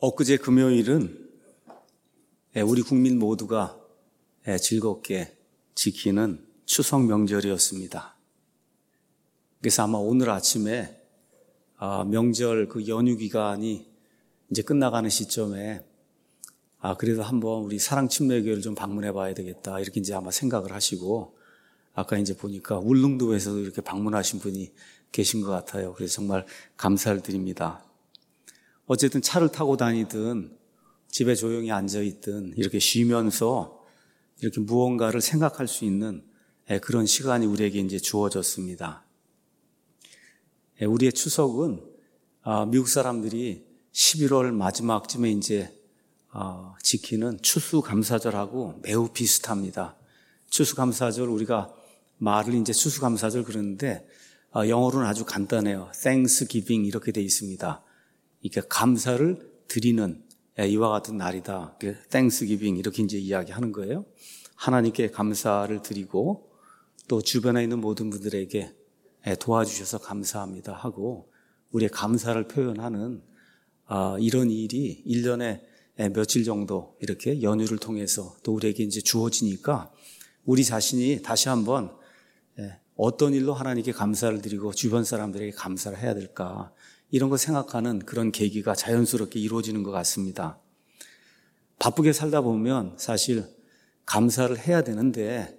엊그제 금요일은 우리 국민 모두가 즐겁게 지키는 추석 명절이었습니다. 그래서 아마 오늘 아침에 명절 그 연휴 기간이 이제 끝나가는 시점에 그래도 한번 우리 사랑침례교회를 좀 방문해 봐야 되겠다 이렇게 이제 아마 생각을 하시고 아까 이제 보니까 울릉도에서도 이렇게 방문하신 분이 계신 것 같아요. 그래서 정말 감사를 드립니다. 어쨌든 차를 타고 다니든 집에 조용히 앉아있든 이렇게 쉬면서 이렇게 무언가를 생각할 수 있는 그런 시간이 우리에게 이제 주어졌습니다. 우리의 추석은 미국 사람들이 11월 마지막쯤에 이제 지키는 추수감사절하고 매우 비슷합니다. 추수감사절 우리가 말을 이제 추수감사절 그러는데 영어로는 아주 간단해요. Thanksgiving 이렇게 돼 있습니다. 이렇게 감사를 드리는 이와 같은 날이다. Thanksgiving 이렇게 이제 이야기하는 거예요. 하나님께 감사를 드리고 또 주변에 있는 모든 분들에게 도와주셔서 감사합니다 하고 우리의 감사를 표현하는 이런 일이 1년에 며칠 정도 이렇게 연휴를 통해서 또 우리에게 이제 주어지니까 우리 자신이 다시 한번 어떤 일로 하나님께 감사를 드리고 주변 사람들에게 감사를 해야 될까 이런 거 생각하는 그런 계기가 자연스럽게 이루어지는 것 같습니다. 바쁘게 살다 보면 사실 감사를 해야 되는데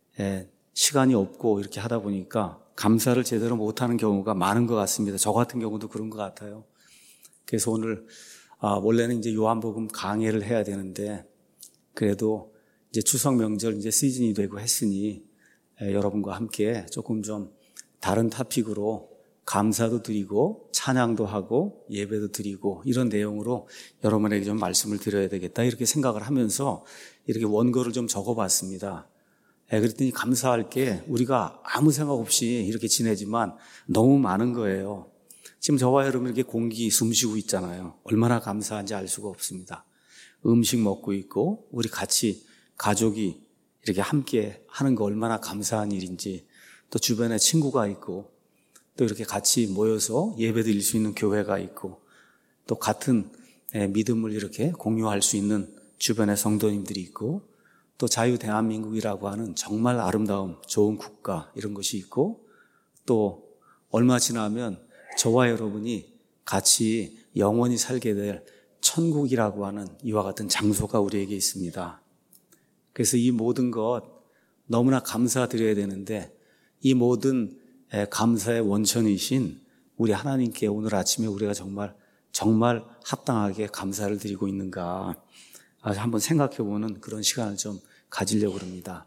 시간이 없고 이렇게 하다 보니까 감사를 제대로 못하는 경우가 많은 것 같습니다. 저 같은 경우도 그런 것 같아요. 그래서 오늘 원래는 이제 요한복음 강해를 해야 되는데 그래도 이제 추석 명절 이제 시즌이 되고 했으니 여러분과 함께 조금 좀 다른 토픽으로 감사도 드리고 찬양도 하고 예배도 드리고 이런 내용으로 여러분에게 좀 말씀을 드려야 되겠다 이렇게 생각을 하면서 이렇게 원고를 좀 적어봤습니다. 그랬더니 감사할 게 우리가 아무 생각 없이 이렇게 지내지만 너무 많은 거예요. 지금 저와 여러분 이렇게 공기 숨쉬고 있잖아요. 얼마나 감사한지 알 수가 없습니다. 음식 먹고 있고 우리 같이 가족이 이렇게 함께 하는 거 얼마나 감사한 일인지 또 주변에 친구가 있고 또 이렇게 같이 모여서 예배 드릴 수 있는 교회가 있고 또 같은 믿음을 이렇게 공유할 수 있는 주변에 성도님들이 있고 또 자유 대한민국이라고 하는 정말 아름다운 좋은 국가 이런 것이 있고 또 얼마 지나면 저와 여러분이 같이 영원히 살게 될 천국이라고 하는 이와 같은 장소가 우리에게 있습니다. 그래서 이 모든 것 너무나 감사드려야 되는데 이 모든 감사의 원천이신 우리 하나님께 오늘 아침에 우리가 정말 합당하게 감사를 드리고 있는가 한번 생각해보는 그런 시간을 좀 가지려고 합니다.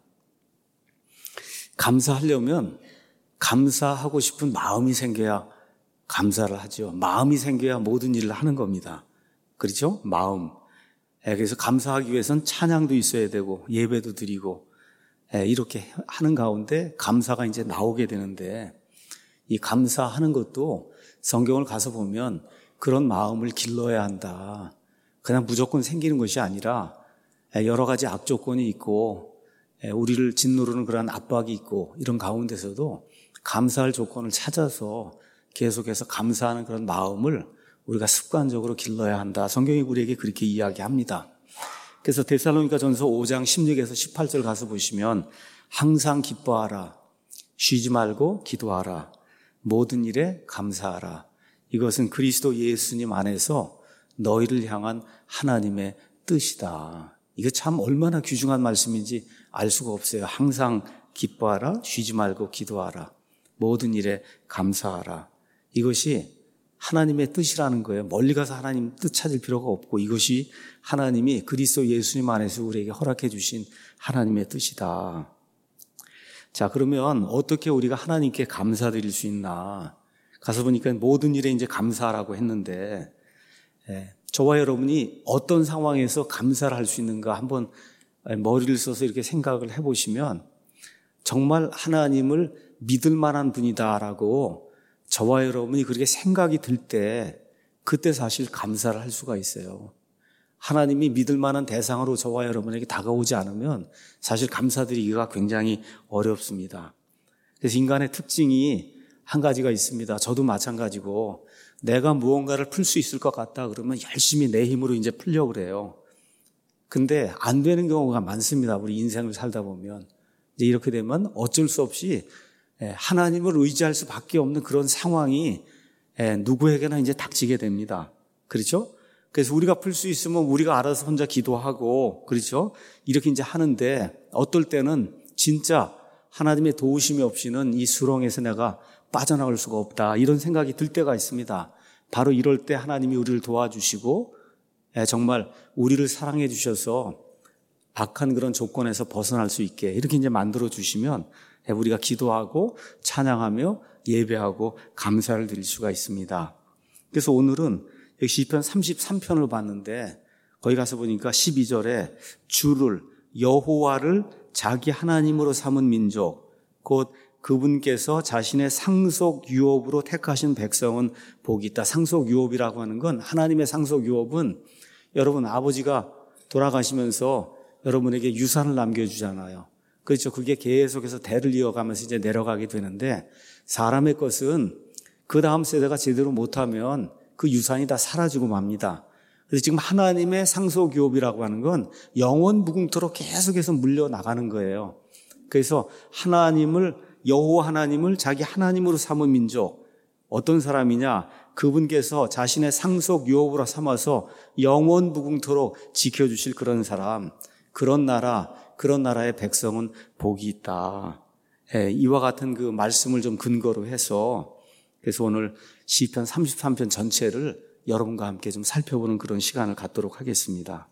감사하려면 감사하고 싶은 마음이 생겨야 감사를 하죠. 마음이 생겨야 모든 일을 하는 겁니다. 그렇죠? 마음. 그래서 감사하기 위해서는 찬양도 있어야 되고 예배도 드리고 이렇게 하는 가운데 감사가 이제 나오게 되는데 이 감사하는 것도 성경을 가서 보면 그런 마음을 길러야 한다. 그냥 무조건 생기는 것이 아니라 여러 가지 악조건이 있고 우리를 짓누르는 그런 압박이 있고 이런 가운데서도 감사할 조건을 찾아서 계속해서 감사하는 그런 마음을 우리가 습관적으로 길러야 한다. 성경이 우리에게 그렇게 이야기합니다. 그래서 데살로니가 전서 5장 16에서 18절 가서 보시면 항상 기뻐하라, 쉬지 말고 기도하라, 모든 일에 감사하라. 이것은 그리스도 예수님 안에서 너희를 향한 하나님의 뜻이다. 이거 참 얼마나 귀중한 말씀인지 알 수가 없어요. 항상 기뻐하라, 쉬지 말고 기도하라, 모든 일에 감사하라. 이것이 하나님의 뜻이라는 거예요. 멀리 가서 하나님 뜻 찾을 필요가 없고 이것이 하나님이 그리스도 예수님 안에서 우리에게 허락해 주신 하나님의 뜻이다. 자, 그러면 어떻게 우리가 하나님께 감사드릴 수 있나? 가서 보니까 모든 일에 이제 감사하라고 했는데 저와 여러분이 어떤 상황에서 감사를 할 수 있는가 한번 머리를 써서 이렇게 생각을 해보시면 정말 하나님을 믿을 만한 분이다라고 저와 여러분이 그렇게 생각이 들 때 그때 사실 감사를 할 수가 있어요. 하나님이 믿을 만한 대상으로 저와 여러분에게 다가오지 않으면 사실 감사드리기가 굉장히 어렵습니다. 그래서 인간의 특징이 한 가지가 있습니다. 저도 마찬가지고 내가 무언가를 풀 수 있을 것 같다 그러면 열심히 내 힘으로 이제 풀려고 그래요. 근데 안 되는 경우가 많습니다. 우리 인생을 살다 보면. 이제 이렇게 되면 어쩔 수 없이 하나님을 의지할 수밖에 없는 그런 상황이 누구에게나 이제 닥치게 됩니다. 그렇죠? 그래서 우리가 풀 수 있으면 우리가 알아서 혼자 기도하고, 그렇죠? 이렇게 이제 하는데 어떨 때는 진짜 하나님의 도우심이 없이는 이 수렁에서 내가 빠져나갈 수가 없다. 이런 생각이 들 때가 있습니다. 바로 이럴 때 하나님이 우리를 도와주시고 정말 우리를 사랑해 주셔서 악한 그런 조건에서 벗어날 수 있게 이렇게 이제 만들어 주시면 우리가 기도하고 찬양하며 예배하고 감사를 드릴 수가 있습니다. 그래서 오늘은 시편 33편을 봤는데 거기 가서 보니까 12절에 주를 여호와를 자기 하나님으로 삼은 민족 곧 그분께서 자신의 상속 유업으로 택하신 백성은 복이 있다. 상속 유업이라고 하는 건 하나님의 상속 유업은 여러분 아버지가 돌아가시면서 여러분에게 유산을 남겨주잖아요. 그렇죠. 그게 계속해서 대를 이어가면서 이제 내려가게 되는데 사람의 것은 그 다음 세대가 제대로 못하면 그 유산이 다 사라지고 맙니다. 그래서 지금 하나님의 상속 유업이라고 하는 건 영원 무궁토록 계속해서 물려나가는 거예요. 그래서 여호와 하나님을 자기 하나님으로 삼은 민족 어떤 사람이냐? 그분께서 자신의 상속 유업으로 삼아서 영원 무궁토록 지켜주실 그런 사람, 그런 나라의 백성은 복이 있다. 이와 같은 그 말씀을 좀 근거로 해서 그래서 오늘 시편 33편 전체를 여러분과 함께 좀 살펴보는 그런 시간을 갖도록 하겠습니다.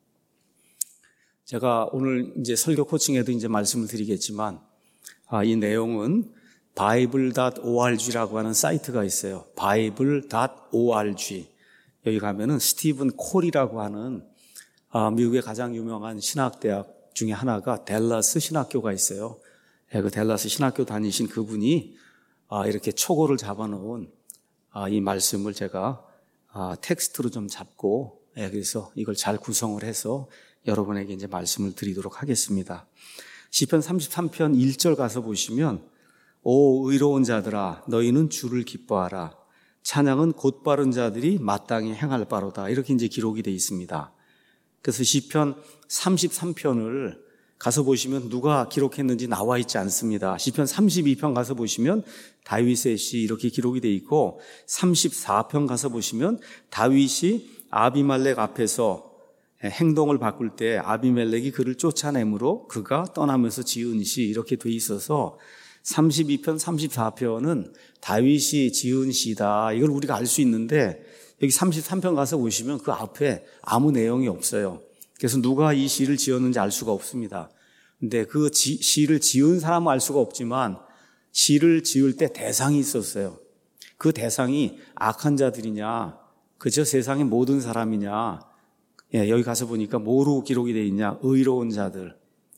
제가 오늘 이제 설교 코칭에도 이제 말씀을 드리겠지만 이 내용은 bible.org라고 하는 사이트가 있어요. bible.org. 여기 가면은 스티븐 콜이라고 하는 미국의 가장 유명한 신학대학 중에 하나가 댈러스 신학교가 있어요. 그 댈러스 신학교 다니신 그분이 이렇게 초고를 잡아놓은 이 말씀을 제가 텍스트로 좀 잡고 그래서 이걸 잘 구성을 해서 여러분에게 이제 말씀을 드리도록 하겠습니다. 시편 33편 1절 가서 보시면 오 의로운 자들아 너희는 주를 기뻐하라. 찬양은 곧바른 자들이 마땅히 행할 바로다. 이렇게 이제 기록이 되어 있습니다. 그래서 시편 33편을 가서 보시면 누가 기록했는지 나와 있지 않습니다. 시편 32편 가서 보시면 다윗의 시 이렇게 기록이 되어 있고 34편 가서 보시면 다윗이 아비멜렉 앞에서 행동을 바꿀 때 아비멜렉이 그를 쫓아내므로 그가 떠나면서 지은 시 이렇게 돼 있어서 32편, 34편은 다윗이 지은 시다. 이걸 우리가 알 수 있는데 여기 33편 가서 보시면 그 앞에 아무 내용이 없어요. 그래서 누가 이 시를 지었는지 알 수가 없습니다. 근데 그 시를 지은 사람은 알 수가 없지만 시를 지을 때 대상이 있었어요. 그 대상이 악한 자들이냐, 그저 세상의 모든 사람이냐, 여기 가서 보니까 뭐로 기록이 되어 있냐, 의로운 자들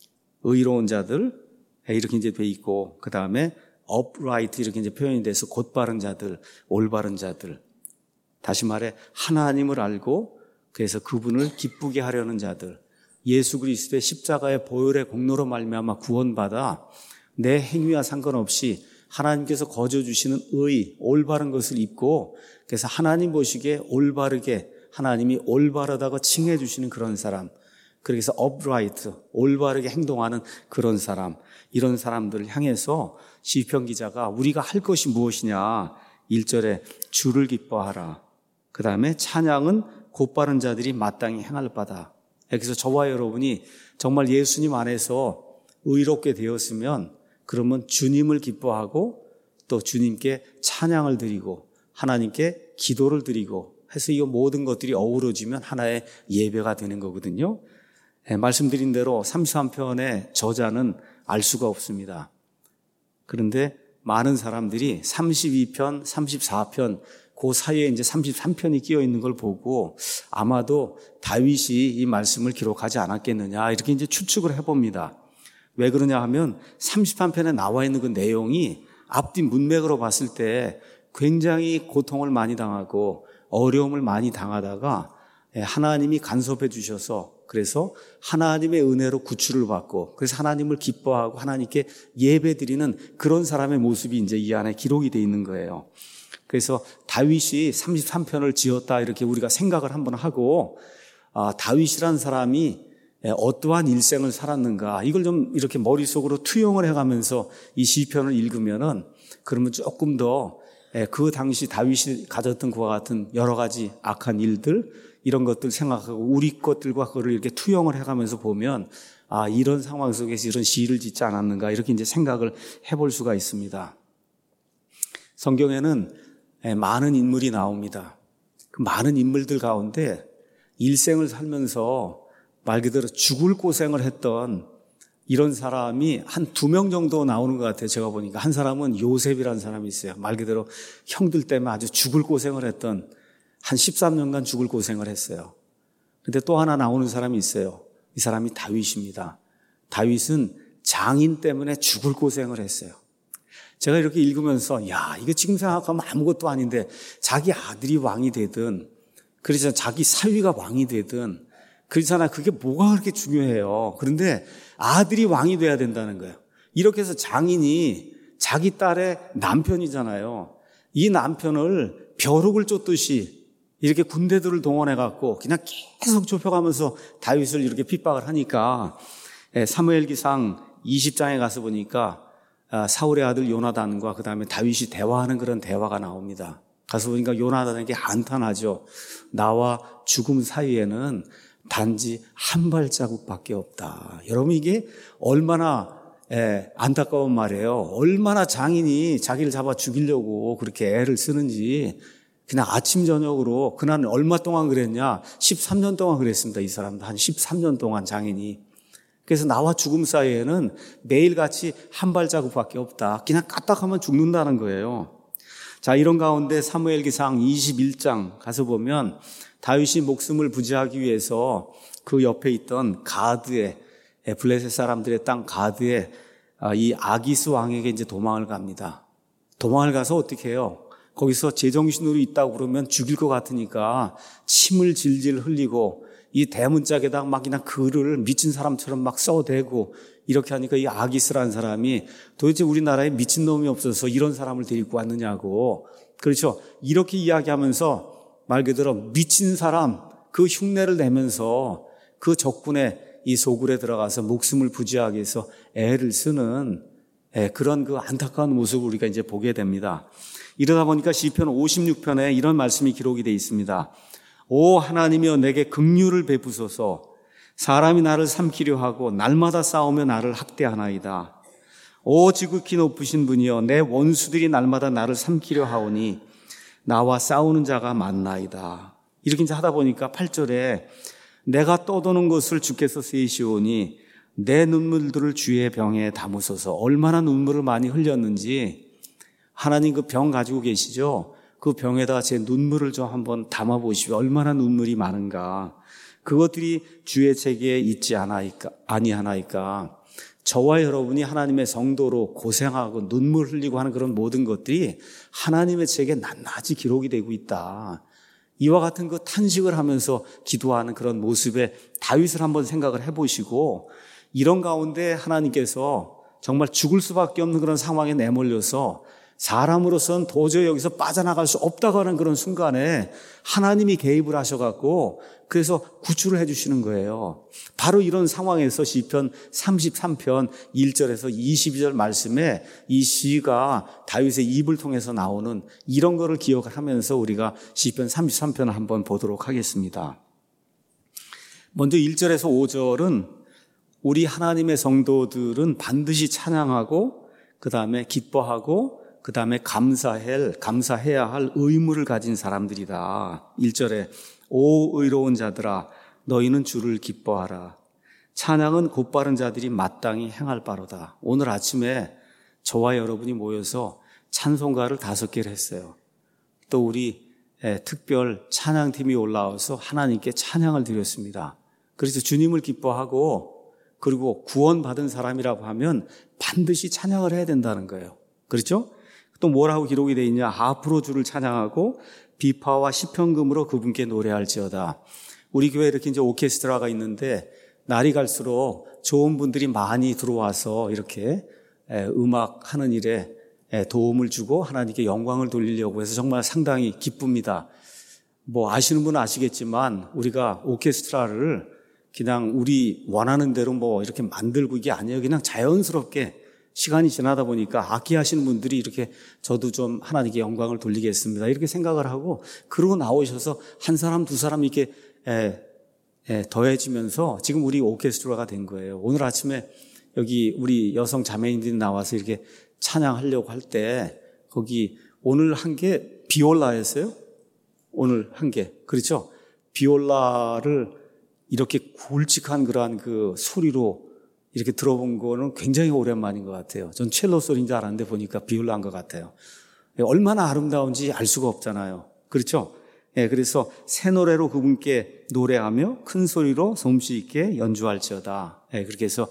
이렇게 이제 돼 있고, 그 다음에 upright 이렇게 이제 표현이 돼서 곧바른 자들, 올바른 자들. 다시 말해 하나님을 알고 그래서 그분을 기쁘게 하려는 자들, 예수 그리스도의 십자가의 보혈의 공로로 말미암아 구원받아 내 행위와 상관없이 하나님께서 거저 주시는 올바른 것을 입고 그래서 하나님 보시기에 올바르게 하나님이 올바르다고 칭해 주시는 그런 사람, 그래서 upright, 올바르게 행동하는 그런 사람, 이런 사람들을 향해서 시편 기자가 우리가 할 것이 무엇이냐 1절에 주를 기뻐하라. 그 다음에 찬양은 곧바른 자들이 마땅히 행할 바다. 그래서 저와 여러분이 정말 예수님 안에서 의롭게 되었으면 그러면 주님을 기뻐하고 또 주님께 찬양을 드리고 하나님께 기도를 드리고 해서 이 모든 것들이 어우러지면 하나의 예배가 되는 거거든요. 말씀드린 대로 33편의 저자는 알 수가 없습니다. 그런데 많은 사람들이 32편, 34편 그 사이에 이제 33편이 끼어 있는 걸 보고 아마도 다윗이 이 말씀을 기록하지 않았겠느냐 이렇게 이제 추측을 해봅니다. 왜 그러냐 하면 33편에 나와 있는 그 내용이 앞뒤 문맥으로 봤을 때 굉장히 고통을 많이 당하고 어려움을 많이 당하다가 하나님이 간섭해 주셔서 그래서 하나님의 은혜로 구출을 받고 그래서 하나님을 기뻐하고 하나님께 예배드리는 그런 사람의 모습이 이제 이 안에 기록이 되어 있는 거예요. 그래서 다윗이 33편을 지었다 이렇게 우리가 생각을 한번 하고 다윗이라는 사람이 어떠한 일생을 살았는가 이걸 좀 이렇게 머릿속으로 투영을 해가면서 이 시편을 읽으면은 그러면 조금 더 그 당시 다윗이 가졌던 그와 같은 여러 가지 악한 일들 이런 것들 생각하고 우리 것들과 그걸 이렇게 투영을 해가면서 보면 이런 상황 속에서 이런 시를 짓지 않았는가 이렇게 이제 생각을 해볼 수가 있습니다. 성경에는 많은 인물이 나옵니다. 그 많은 인물들 가운데 일생을 살면서 말 그대로 죽을 고생을 했던 이런 사람이 한 2명 정도 나오는 것 같아요. 제가 보니까 한 사람은 요셉이라는 사람이 있어요. 말 그대로 형들 때문에 아주 죽을 고생을 했던 한 13년간 죽을 고생을 했어요. 근데 또 하나 나오는 사람이 있어요. 이 사람이 다윗입니다. 다윗은 장인 때문에 죽을 고생을 했어요. 제가 이렇게 읽으면서 이거 지금 생각하면 아무것도 아닌데 자기 아들이 왕이 되든 그래서 자기 사위가 왕이 되든 그렇잖아요. 그게 뭐가 그렇게 중요해요. 그런데 아들이 왕이 돼야 된다는 거예요. 이렇게 해서 장인이 자기 딸의 남편이잖아요. 이 남편을 벼룩을 쫓듯이 이렇게 군대들을 동원해갖고 그냥 계속 좁혀가면서 다윗을 이렇게 핍박을 하니까 사무엘기상 20장에 가서 보니까 사울의 아들 요나단과 그 다음에 다윗이 대화하는 그런 대화가 나옵니다. 가서 보니까 요나단에게 한탄하죠. 나와 죽음 사이에는 단지 한 발자국밖에 없다. 여러분 이게 얼마나 안타까운 말이에요. 얼마나 장인이 자기를 잡아 죽이려고 그렇게 애를 쓰는지 그냥 아침 저녁으로 그날 얼마 동안 그랬냐? 13년 동안 그랬습니다. 이 사람도 한 13년 동안 장인이. 그래서 나와 죽음 사이에는 매일같이 한 발자국밖에 없다. 그냥 까딱하면 죽는다는 거예요. 자, 이런 가운데 사무엘기상 21장 가서 보면 다윗이 목숨을 부지하기 위해서 그 옆에 있던 가드의 블레셋 사람들의 땅 가드의 이 아기스 왕에게 이제 도망을 갑니다. 도망을 가서 어떻게 해요? 거기서 제정신으로 있다고 그러면 죽일 것 같으니까 침을 질질 흘리고 이 대문짝에다 막 그냥 글을 미친 사람처럼 막 써대고 이렇게 하니까 이 아기스라는 사람이 도대체 우리나라에 미친놈이 없어서 이런 사람을 데리고 왔느냐고. 그렇죠. 이렇게 이야기하면서 말 그대로 미친 사람 그 흉내를 내면서 그 적군의 이 소굴에 들어가서 목숨을 부지하기 위해서 애를 쓰는 그런 그 안타까운 모습을 우리가 이제 보게 됩니다. 이러다 보니까 시편 56편에 이런 말씀이 기록이 되어 있습니다. 오 하나님이여 내게 긍휼을 베푸소서. 사람이 나를 삼키려 하고 날마다 싸우며 나를 학대하나이다. 오 지극히 높으신 분이여 내 원수들이 날마다 나를 삼키려 하오니 나와 싸우는 자가 많나이다. 이렇게 이제 하다 보니까 8절에 내가 떠도는 것을 주께서 세시오니 내 눈물들을 주의 병에 담으소서. 얼마나 눈물을 많이 흘렸는지 하나님 그 병 가지고 계시죠? 그 병에다 제 눈물을 좀 한번 담아보시오. 얼마나 눈물이 많은가. 그것들이 주의 책에 있지 아니하나이까. 저와 여러분이 하나님의 성도로 고생하고 눈물 흘리고 하는 그런 모든 것들이 하나님의 책에 낱낱이 기록이 되고 있다. 이와 같은 그 탄식을 하면서 기도하는 그런 모습에 다윗을 한번 생각을 해보시고 이런 가운데 하나님께서 정말 죽을 수밖에 없는 그런 상황에 내몰려서 사람으로서는 도저히 여기서 빠져나갈 수 없다고 하는 그런 순간에 하나님이 개입을 하셔갖고 그래서 구출을 해주시는 거예요. 바로 이런 상황에서 시편 33편 1절에서 22절 말씀에 이 시가 다윗의 입을 통해서 나오는 이런 거를 기억을 하면서 우리가 시편 33편을 한번 보도록 하겠습니다. 먼저 1절에서 5절은 우리 하나님의 성도들은 반드시 찬양하고 그 다음에 기뻐하고 그 다음에 감사해야 할 의무를 가진 사람들이다. 1절에 오 의로운 자들아 너희는 주를 기뻐하라. 찬양은 곧바른 자들이 마땅히 행할 바로다. 오늘 아침에 저와 여러분이 모여서 찬송가를 5개를 했어요. 또 우리 특별 찬양팀이 올라와서 하나님께 찬양을 드렸습니다. 그래서 주님을 기뻐하고 그리고 구원받은 사람이라고 하면 반드시 찬양을 해야 된다는 거예요. 그렇죠? 또 뭐라고 기록이 되어 있냐? 앞으로 주를 찬양하고 비파와 시편금으로 그분께 노래할지어다. 우리 교회에 이렇게 이제 오케스트라가 있는데 날이 갈수록 좋은 분들이 많이 들어와서 이렇게 음악 하는 일에 도움을 주고 하나님께 영광을 돌리려고 해서 정말 상당히 기쁩니다. 뭐 아시는 분은 아시겠지만 우리가 오케스트라를 그냥 우리 원하는 대로 뭐 이렇게 만들고 이게 아니에요. 그냥 자연스럽게 시간이 지나다 보니까 악기하시는 분들이 이렇게 저도 좀 하나님께 영광을 돌리겠습니다, 이렇게 생각을 하고 그러고 나오셔서 한 사람 두 사람 이렇게 더해지면서 지금 우리 오케스트라가 된 거예요. 오늘 아침에 여기 우리 여성 자매님들이 나와서 이렇게 찬양하려고 할 때 거기 오늘 한 게 비올라였어요? 오늘 한 게. 그렇죠? 비올라를 이렇게 굵직한 그러한 그 소리로 이렇게 들어본 거는 굉장히 오랜만인 것 같아요. 전 첼로 소리인 줄 알았는데 보니까 비올라인 것 같아요. 얼마나 아름다운지 알 수가 없잖아요. 그렇죠? 그래서 새 노래로 그분께 노래하며 큰 소리로 솜씨 있게 연주할지어다. 그렇게 해서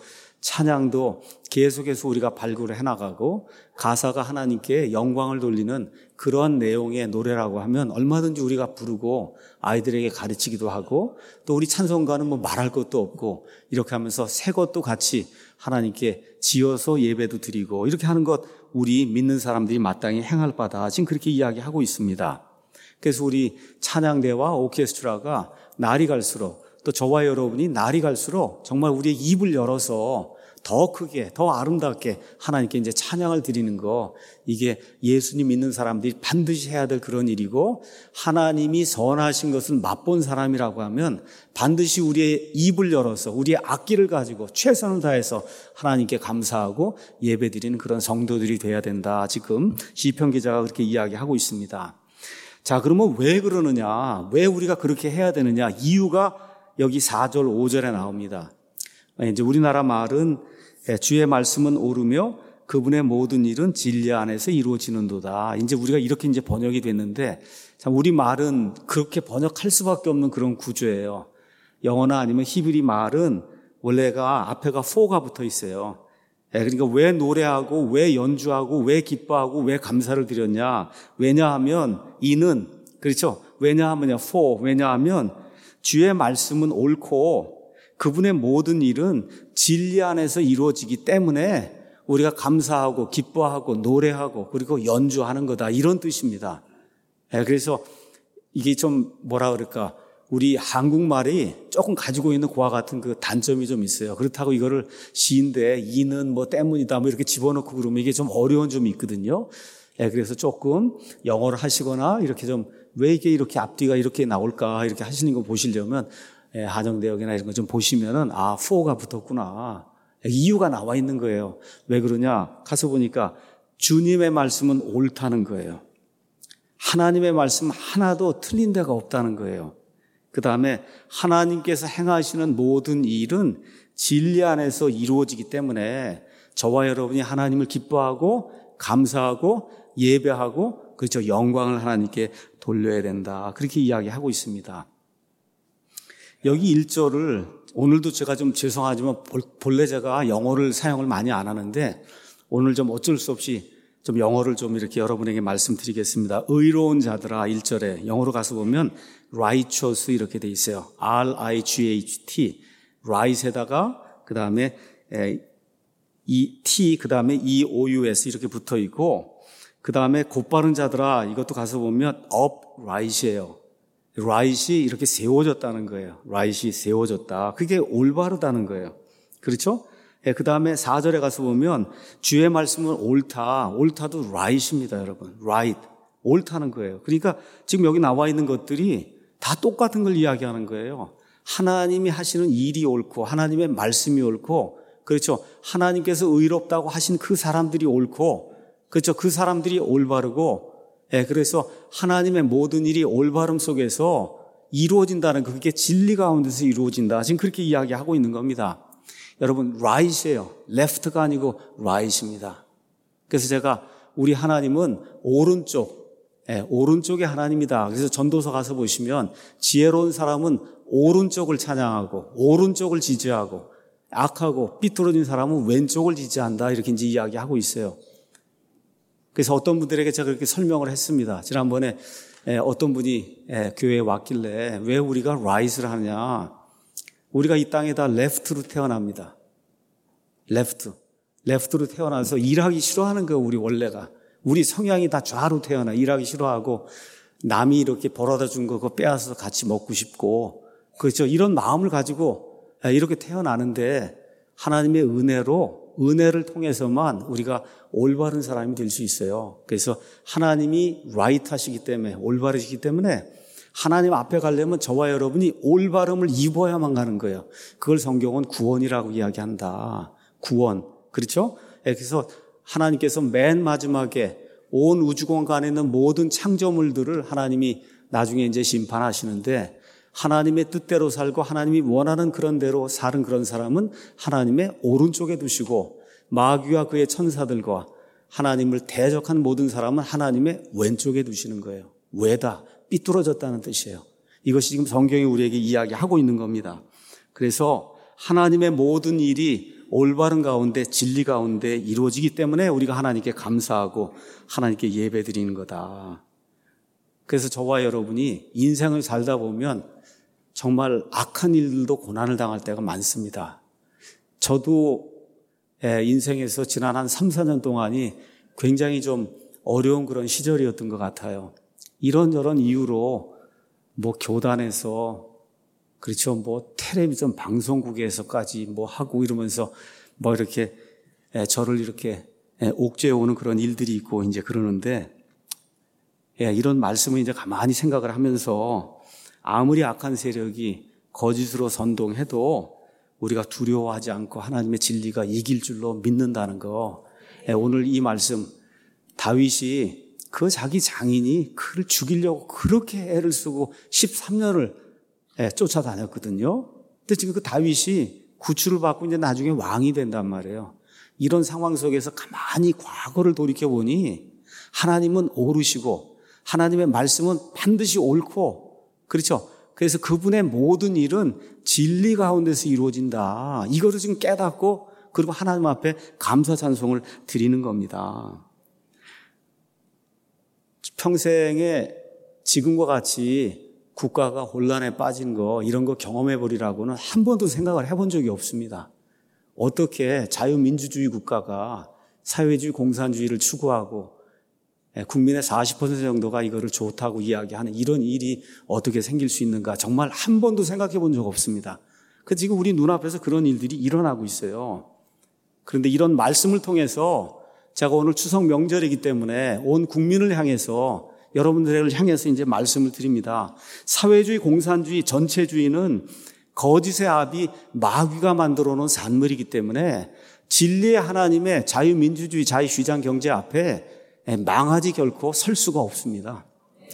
찬양도 계속해서 우리가 발굴을 해나가고 가사가 하나님께 영광을 돌리는 그런 내용의 노래라고 하면 얼마든지 우리가 부르고 아이들에게 가르치기도 하고 또 우리 찬송가는 뭐 말할 것도 없고 이렇게 하면서 새 것도 같이 하나님께 지어서 예배도 드리고 이렇게 하는 것 우리 믿는 사람들이 마땅히 행할 바다. 지금 그렇게 이야기하고 있습니다. 그래서 우리 찬양대와 오케스트라가 날이 갈수록 또 저와 여러분이 날이 갈수록 정말 우리의 입을 열어서 더 크게, 더 아름답게 하나님께 이제 찬양을 드리는 거, 이게 예수님 믿는 사람들이 반드시 해야 될 그런 일이고, 하나님이 선하신 것을 맛본 사람이라고 하면 반드시 우리의 입을 열어서 우리의 악기를 가지고 최선을 다해서 하나님께 감사하고 예배 드리는 그런 성도들이 돼야 된다. 지금 시편 기자가 그렇게 이야기하고 있습니다. 자, 그러면 왜 그러느냐? 왜 우리가 그렇게 해야 되느냐? 이유가 여기 4절, 5절에 나옵니다. 이제 우리나라 말은 주의 말씀은 옳으며 그분의 모든 일은 진리 안에서 이루어지는도다. 이제 우리가 이렇게 이제 번역이 됐는데, 참 우리 말은 그렇게 번역할 수밖에 없는 그런 구조예요. 영어나 아니면 히브리 말은 원래가 앞에가 for가 붙어 있어요. 그러니까 왜 노래하고 왜 연주하고 왜 기뻐하고 왜 감사를 드렸냐? 왜냐하면 이는, 그렇죠? 왜냐하면 for, 왜냐하면 주의 말씀은 옳고 그분의 모든 일은 진리 안에서 이루어지기 때문에 우리가 감사하고 기뻐하고 노래하고 그리고 연주하는 거다, 이런 뜻입니다. 그래서 이게 좀 뭐라 그럴까, 우리 한국말이 조금 가지고 있는 그와 같은 그 단점이 좀 있어요. 그렇다고 이거를 시인데 이는 뭐 때문이다 뭐 이렇게 집어넣고 그러면 이게 좀 어려운 점이 있거든요. 그래서 조금 영어를 하시거나 이렇게 좀 왜 이게 이렇게 앞뒤가 이렇게 나올까 이렇게 하시는 거 보시려면 하정대역이나 이런 거 좀 보시면은 for가 붙었구나. 이유가 나와 있는 거예요. 왜 그러냐? 가서 보니까 주님의 말씀은 옳다는 거예요. 하나님의 말씀 하나도 틀린 데가 없다는 거예요. 그 다음에 하나님께서 행하시는 모든 일은 진리 안에서 이루어지기 때문에 저와 여러분이 하나님을 기뻐하고 감사하고 예배하고 그렇죠, 영광을 하나님께 돌려야 된다. 그렇게 이야기하고 있습니다. 여기 1절을 오늘도 제가 좀 죄송하지만 본래 제가 영어를 사용을 많이 안 하는데 오늘 좀 어쩔 수 없이 좀 영어를 좀 이렇게 여러분에게 말씀드리겠습니다. 의로운 자들아, 1절에 영어로 가서 보면 righteous 이렇게 돼 있어요. R-I-G-H-T, right에다가 그 다음에 이 T, 그 다음에 E-O-U-S 이렇게 붙어 있고, 그 다음에 곧바른 자들아, 이것도 가서 보면 upright이에요. right이 이렇게 세워졌다는 거예요. right이 세워졌다. 그게 올바르다는 거예요. 그렇죠? 그 다음에 4절에 가서 보면 주의 말씀은 옳다. 옳다도 right입니다, 여러분. right. 옳다는 거예요. 그러니까 지금 여기 나와 있는 것들이 다 똑같은 걸 이야기하는 거예요. 하나님이 하시는 일이 옳고 하나님의 말씀이 옳고, 그렇죠, 하나님께서 의롭다고 하신 그 사람들이 옳고, 그렇죠, 그 사람들이 올바르고, 그래서 하나님의 모든 일이 올바름 속에서 이루어진다는, 그게 진리 가운데서 이루어진다. 지금 그렇게 이야기하고 있는 겁니다. 여러분, right이에요. left가 아니고 right입니다. 그래서 제가 우리 하나님은 오른쪽의 하나님이다. 그래서 전도서 가서 보시면 지혜로운 사람은 오른쪽을 찬양하고 오른쪽을 지지하고 악하고 삐뚤어진 사람은 왼쪽을 지지한다. 이렇게 이제 이야기하고 있어요. 그래서 어떤 분들에게 제가 그렇게 설명을 했습니다. 지난번에 어떤 분이 교회에 왔길래 왜 우리가 right을 하냐. 우리가 이 땅에다 left로 태어납니다. left로 태어나서 일하기 싫어하는 거예요, 우리 원래가. 우리 성향이 다 좌로 태어나 일하기 싫어하고 남이 이렇게 벌어다 준 거 그거 빼앗아서 같이 먹고 싶고 그렇죠. 이런 마음을 가지고 이렇게 태어나는데 하나님의 은혜를 통해서만 우리가 올바른 사람이 될 수 있어요. 그래서 하나님이 라이트하시기 때문에 올바르시기 때문에 하나님 앞에 가려면 저와 여러분이 올바름을 입어야만 가는 거예요. 그걸 성경은 구원이라고 이야기한다. 구원. 그렇죠? 그래서 하나님께서 맨 마지막에 온 우주공간에 있는 모든 창조물들을 하나님이 나중에 이제 심판하시는데 하나님의 뜻대로 살고 하나님이 원하는 그런 대로 사는 그런 사람은 하나님의 오른쪽에 두시고 마귀와 그의 천사들과 하나님을 대적한 모든 사람은 하나님의 왼쪽에 두시는 거예요. 왜다? 삐뚤어졌다는 뜻이에요. 이것이 지금 성경이 우리에게 이야기하고 있는 겁니다. 그래서 하나님의 모든 일이 올바른 가운데 진리 가운데 이루어지기 때문에 우리가 하나님께 감사하고 하나님께 예배드리는 거다. 그래서 저와 여러분이 인생을 살다 보면 정말 악한 일들도 고난을 당할 때가 많습니다. 저도 인생에서 지난 한 3, 4년 동안이 굉장히 좀 어려운 그런 시절이었던 것 같아요. 이런저런 이유로 교단에서 그렇죠. 텔레비전 방송국에서까지 하고 이러면서 이렇게 저를 이렇게 옥죄해 오는 그런 일들이 있고 이제 그러는데 이런 말씀을 이제 가만히 생각을 하면서 아무리 악한 세력이 거짓으로 선동해도 우리가 두려워하지 않고 하나님의 진리가 이길 줄로 믿는다는 거. 오늘 이 말씀 다윗이 그 자기 장인이 그를 죽이려고 그렇게 애를 쓰고 13년을 쫓아다녔거든요. 근데 지금 그 다윗이 구출을 받고 이제 나중에 왕이 된단 말이에요. 이런 상황 속에서 가만히 과거를 돌이켜보니 하나님은 옳으시고 하나님의 말씀은 반드시 옳고 그렇죠. 그래서 그분의 모든 일은 진리 가운데서 이루어진다. 이거를 지금 깨닫고 그리고 하나님 앞에 감사 찬송을 드리는 겁니다. 평생에 지금과 같이 국가가 혼란에 빠진 거 이런 거 경험해 보리라고는 한 번도 생각을 해본 적이 없습니다. 어떻게 자유민주주의 국가가 사회주의 공산주의를 추구하고 국민의 40% 정도가 이거를 좋다고 이야기하는 이런 일이 어떻게 생길 수 있는가 정말 한 번도 생각해 본 적 없습니다. 그 지금 우리 눈앞에서 그런 일들이 일어나고 있어요. 그런데 이런 말씀을 통해서 제가 오늘 추석 명절이기 때문에 온 국민을 향해서 여러분들을 향해서 이제 말씀을 드립니다. 사회주의, 공산주의, 전체주의는 거짓의 압이 마귀가 만들어 놓은 산물이기 때문에 진리의 하나님의 자유민주주의, 자유시장 경제 앞에 망하지 결코 설 수가 없습니다.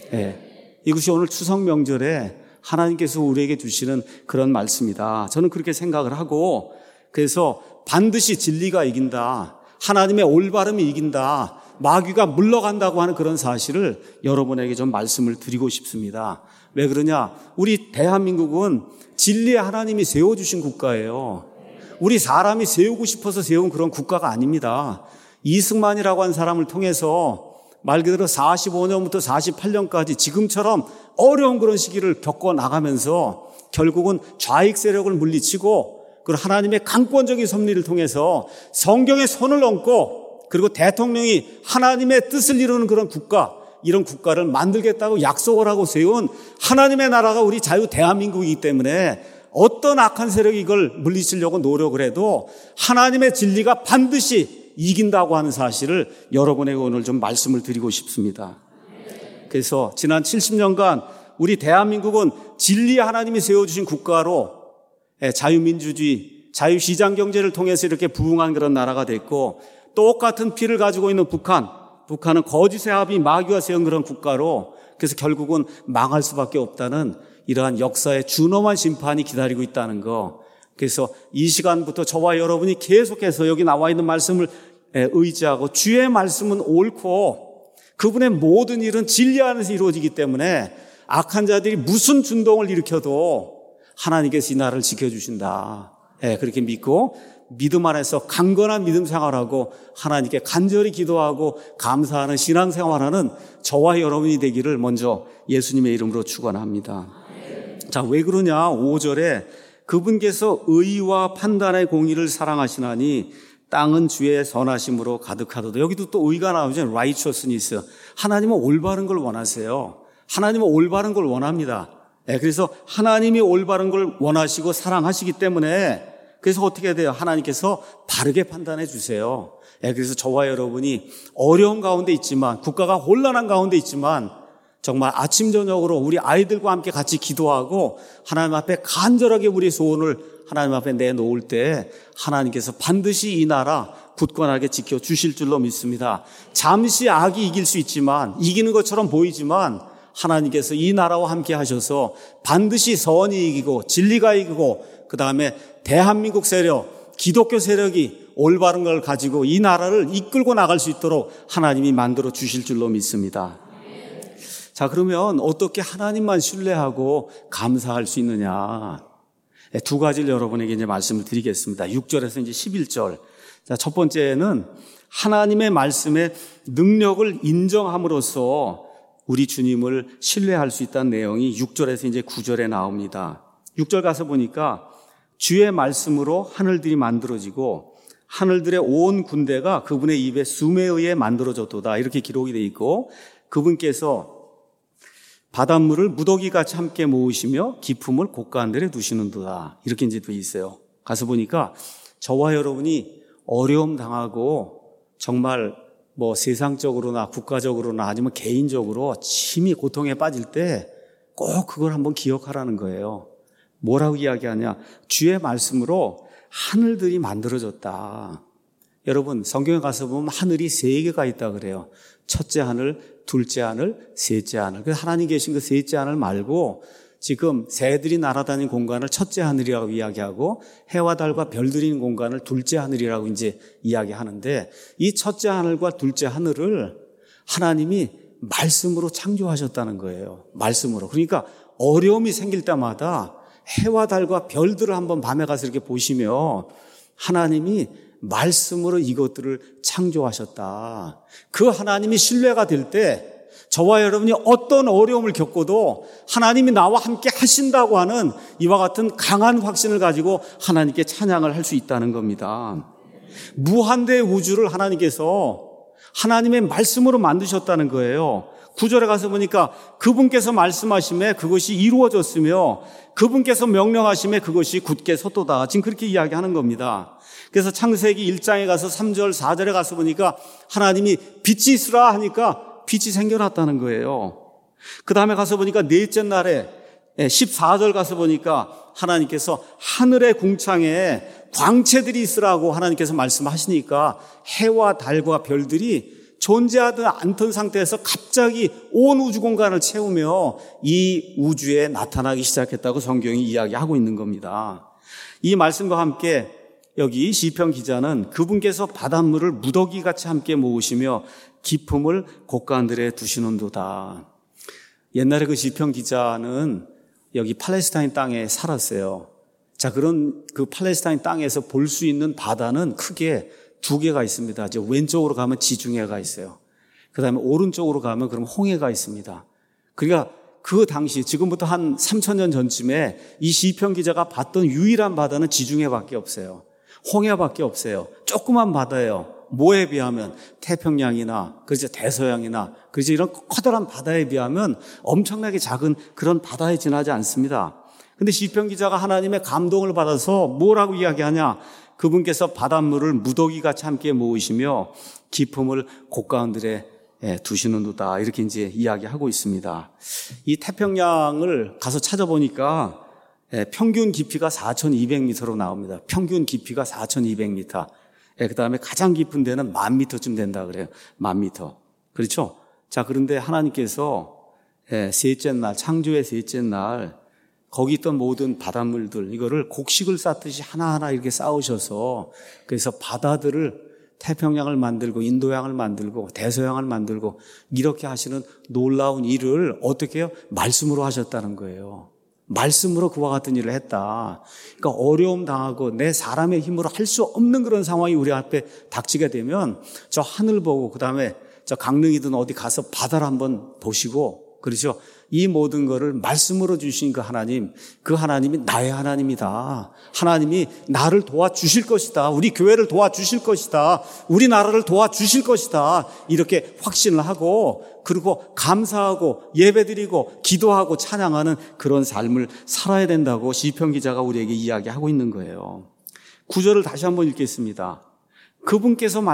이것이 오늘 추석 명절에 하나님께서 우리에게 주시는 그런 말씀이다. 저는 그렇게 생각을 하고 그래서 반드시 진리가 이긴다. 하나님의 올바름이 이긴다. 마귀가 물러간다고 하는 그런 사실을 여러분에게 좀 말씀을 드리고 싶습니다. 왜 그러냐? 우리 대한민국은 진리의 하나님이 세워주신 국가예요. 우리 사람이 세우고 싶어서 세운 그런 국가가 아닙니다. 이승만이라고 한 사람을 통해서 말 그대로 45년부터 48년까지 지금처럼 어려운 그런 시기를 겪어 나가면서 결국은 좌익 세력을 물리치고 그리고 하나님의 강권적인 섭리를 통해서 성경에 손을 얹고 그리고 대통령이 하나님의 뜻을 이루는 그런 국가, 이런 국가를 만들겠다고 약속을 하고 세운 하나님의 나라가 우리 자유 대한민국이기 때문에 어떤 악한 세력이 이걸 물리치려고 노력을 해도 하나님의 진리가 반드시 이긴다고 하는 사실을 여러분에게 오늘 좀 말씀을 드리고 싶습니다. 그래서 지난 70년간 우리 대한민국은 진리의 하나님이 세워주신 국가로 자유민주주의, 자유시장 경제를 통해서 이렇게 부흥한 그런 나라가 됐고 똑같은 피를 가지고 있는 북한은 거짓의 합이 마귀가 세운 그런 국가로 그래서 결국은 망할 수밖에 없다는 이러한 역사의 준엄한 심판이 기다리고 있다는 거. 그래서 이 시간부터 저와 여러분이 계속해서 여기 나와 있는 말씀을 의지하고 주의 말씀은 옳고 그분의 모든 일은 진리 안에서 이루어지기 때문에 악한 자들이 무슨 준동을 일으켜도 하나님께서 이 나라를 지켜주신다. 그렇게 믿고 믿음 안에서 강건한 믿음 생활하고 하나님께 간절히 기도하고 감사하는 신앙생활하는 저와 여러분이 되기를 먼저 예수님의 이름으로 축원합니다. 자, 왜 그러냐? 5절에 그분께서 의와 판단의 공의를 사랑하시나니 땅은 주의 선하심으로 가득하도다. 여기도 또 의가 나오죠. righteousness. 하나님은 올바른 걸 원하세요. 하나님은 올바른 걸 원합니다. 그래서 하나님이 올바른 걸 원하시고 사랑하시기 때문에 그래서 어떻게 돼요? 하나님께서 바르게 판단해 주세요. 그래서 저와 여러분이 어려운 가운데 있지만, 국가가 혼란한 가운데 있지만 정말 아침 저녁으로 우리 아이들과 함께 같이 기도하고 하나님 앞에 간절하게 우리 소원을 하나님 앞에 내놓을 때 하나님께서 반드시 이 나라 굳건하게 지켜주실 줄로 믿습니다. 잠시 악이 이길 수 있지만, 이기는 것처럼 보이지만 하나님께서 이 나라와 함께 하셔서 반드시 선이 이기고 진리가 이기고 그 다음에 대한민국 세력, 기독교 세력이 올바른 걸 가지고 이 나라를 이끌고 나갈 수 있도록 하나님이 만들어 주실 줄로 믿습니다. 자, 그러면 어떻게 하나님만 신뢰하고 감사할 수 있느냐? 두 가지를 여러분에게 이제 말씀을 드리겠습니다. 6절에서 이제 11절. 자, 첫 번째는 하나님의 말씀의 능력을 인정함으로써 우리 주님을 신뢰할 수 있다는 내용이 6절에서 이제 9절에 나옵니다. 6절 가서 보니까 주의 말씀으로 하늘들이 만들어지고 하늘들의 온 군대가 그분의 입에 숨에 의해 만들어졌도다. 이렇게 기록이 되어 있고, 그분께서 바닷물을 무더기같이 함께 모으시며 기품을 곳간들에 두시는도다. 이렇게 이제 되어 있어요. 가서 보니까 저와 여러분이 어려움 당하고 정말 뭐 세상적으로나 국가적으로나 아니면 개인적으로 심히 고통에 빠질 때 꼭 그걸 한번 기억하라는 거예요. 뭐라고 이야기하냐? 주의 말씀으로 하늘들이 만들어졌다. 여러분, 성경에 가서 보면 하늘이 3개가 있다 그래요. 첫째 하늘, 둘째 하늘, 셋째 하늘. 그래서 하나님 계신 그 셋째 하늘 말고 지금 새들이 날아다니는 공간을 첫째 하늘이라고 이야기하고 해와 달과 별들이 있는 공간을 둘째 하늘이라고 이제 이야기하는데, 이 첫째 하늘과 둘째 하늘을 하나님이 말씀으로 창조하셨다는 거예요. 말씀으로. 그러니까 어려움이 생길 때마다 해와 달과 별들을 한번 밤에 가서 이렇게 보시며 하나님이 말씀으로 이것들을 창조하셨다. 그 하나님이 신뢰가 될 때 저와 여러분이 어떤 어려움을 겪어도 하나님이 나와 함께 하신다고 하는 이와 같은 강한 확신을 가지고 하나님께 찬양을 할 수 있다는 겁니다. 무한대의 우주를 하나님께서 하나님의 말씀으로 만드셨다는 거예요. 9절에 가서 보니까 그분께서 말씀하심에 그것이 이루어졌으며 그분께서 명령하심에 그것이 굳게 섰도다. 지금 그렇게 이야기하는 겁니다. 그래서 창세기 1장에 가서 3절, 4절에 가서 보니까 하나님이 빛이 있으라 하니까 빛이 생겨났다는 거예요. 그 다음에 가서 보니까 넷째 날에 14절 가서 보니까 하나님께서 하늘의 궁창에 광채들이 있으라고 하나님께서 말씀하시니까 해와 달과 별들이 존재하지 않던 상태에서 갑자기 온 우주 공간을 채우며 이 우주에 나타나기 시작했다고 성경이 이야기하고 있는 겁니다. 이 말씀과 함께 여기 시편 기자는 그분께서 바닷물을 무더기같이 함께 모으시며 기품을 곳간들에 두시는도다. 옛날에 그 시편 기자는 여기 팔레스타인 땅에 살았어요. 자, 그런 그 팔레스타인 땅에서 볼 수 있는 바다는 크게 2개가 있습니다. 이제 왼쪽으로 가면 지중해가 있어요. 그 다음에 오른쪽으로 가면 그럼 홍해가 있습니다. 그러니까 그 당시 지금부터 한 3,000년 전쯤에 이 시편 기자가 봤던 유일한 바다는 지중해밖에 없어요. 홍해밖에 없어요. 조그만 바다예요. 뭐에 비하면 태평양이나 그렇죠, 대서양이나 그렇죠, 이런 커다란 바다에 비하면 엄청나게 작은 그런 바다에 지나지 않습니다. 근데 시편 기자가 하나님의 감동을 받아서 뭐라고 이야기하냐? 그분께서 바닷물을 무더기같이 함께 모으시며 기품을 곳가운들에 두시는도다. 이렇게 이제 이야기하고 있습니다. 이 태평양을 가서 찾아보니까 평균 깊이가 4,200m로 나옵니다. 평균 깊이가 4,200m. 그 다음에 가장 깊은 데는 10,000m쯤 된다 그래요. 10,000m. 그렇죠? 자, 그런데 하나님께서 셋째 날, 창조의 셋째 날, 거기 있던 모든 바닷물들, 이거를 곡식을 쌓듯이 하나하나 이렇게 쌓으셔서, 그래서 바다들을 태평양을 만들고, 인도양을 만들고, 대서양을 만들고, 이렇게 하시는 놀라운 일을 어떻게 해요? 말씀으로 하셨다는 거예요. 말씀으로 그와 같은 일을 했다. 그러니까 어려움 당하고 내 사람의 힘으로 할 수 없는 그런 상황이 우리 앞에 닥치게 되면 저 하늘 보고 그다음에 저 강릉이든 어디 가서 바다를 한번 보시고, 그렇죠? 이 모든 것을 말씀으로 주신 그 하나님이 나의 하나님이다. 하나님이 나를 도와주실 것이다. 우리 교회를 도와주실 것이다. 우리 나라를 도와주실 것이다. 이렇게 확신을 하고, 그리고 감사하고 예배드리고 기도하고 찬양하는 그런 삶을 살아야 된다고 시편 기자가 우리에게 이야기하고 있는 거예요. 9절을 다시 한번 읽겠습니다. 그분께서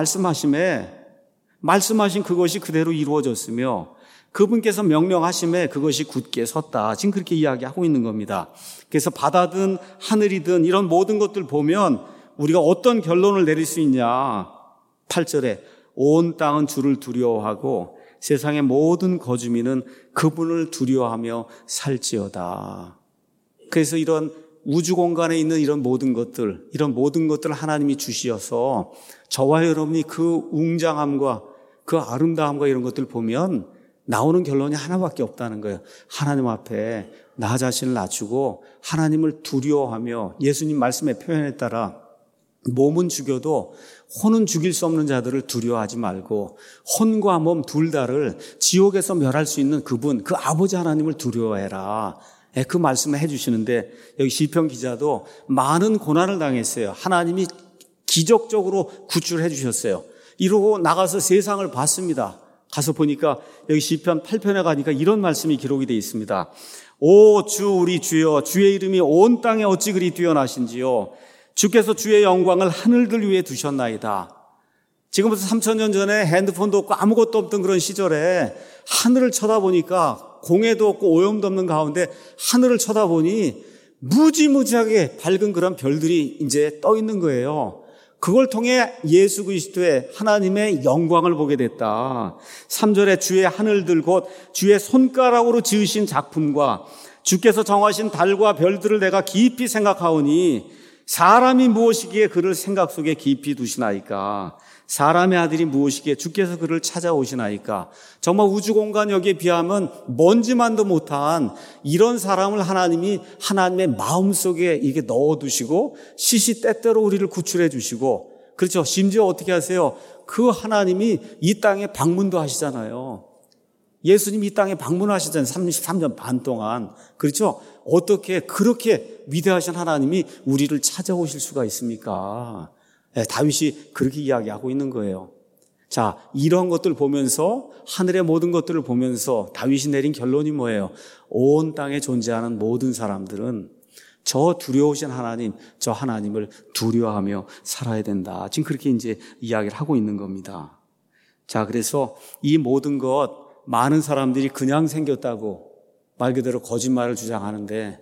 말씀하신 그것이 그대로 이루어졌으며 그분께서 명령하심에 그것이 굳게 섰다. 지금 그렇게 이야기하고 있는 겁니다. 그래서 바다든 하늘이든 이런 모든 것들 보면 우리가 어떤 결론을 내릴 수 있냐. 8절에 온 땅은 주를 두려워하고 세상의 모든 거주민은 그분을 두려워하며 살지어다. 그래서 이런 우주 공간에 있는 이런 모든 것들 하나님이 주시어서 저와 여러분이 그 웅장함과 그 아름다움과 이런 것들 보면 나오는 결론이 하나밖에 없다는 거예요. 하나님 앞에 나 자신을 낮추고 하나님을 두려워하며 예수님 말씀의 표현에 따라 몸은 죽여도 혼은 죽일 수 없는 자들을 두려워하지 말고 혼과 몸 둘 다를 지옥에서 멸할 수 있는 그분, 그 아버지 하나님을 두려워해라. 그 말씀을 해주시는데 여기 시편 기자도 많은 고난을 당했어요. 하나님이 기적적으로 구출해 주셨어요. 이러고 나가서 세상을 봤습니다. 가서 보니까 여기 시편 8편에 가니까 이런 말씀이 기록이 되어 있습니다. 오 주 우리 주여, 주의 이름이 온 땅에 어찌 그리 뛰어나신지요. 주께서 주의 영광을 하늘들 위에 두셨나이다. 지금부터 3,000년 전에 핸드폰도 없고 아무것도 없던 그런 시절에 하늘을 쳐다보니까 공해도 없고 오염도 없는 가운데 하늘을 쳐다보니 무지무지하게 밝은 그런 별들이 이제 떠 있는 거예요. 그걸 통해 예수 그리스도의 하나님의 영광을 보게 됐다. 3절에 주의 하늘들 곧 주의 손가락으로 지으신 작품과 주께서 정하신 달과 별들을 내가 깊이 생각하오니 사람이 무엇이기에 그를 생각 속에 깊이 두시나이까. 사람의 아들이 무엇이기에 주께서 그를 찾아오시나이까. 정말 우주 공간 여기에 비하면 먼지만도 못한 이런 사람을 하나님이 하나님의 마음속에 이게 넣어두시고 시시때때로 우리를 구출해 주시고, 그렇죠. 심지어 어떻게 하세요? 그 하나님이 이 땅에 방문도 하시잖아요. 예수님이 이 땅에 방문하시잖아요. 33년 반 동안. 그렇죠. 어떻게 그렇게 위대하신 하나님이 우리를 찾아오실 수가 있습니까? 다윗이 그렇게 이야기하고 있는 거예요. 자, 이런 것들 보면서 하늘의 모든 것들을 보면서 다윗이 내린 결론이 뭐예요? 온 땅에 존재하는 모든 사람들은 저 두려우신 하나님, 저 하나님을 두려워하며 살아야 된다. 지금 그렇게 이제 이야기를 하고 있는 겁니다. 자, 그래서 이 모든 것 많은 사람들이 그냥 생겼다고 말 그대로 거짓말을 주장하는데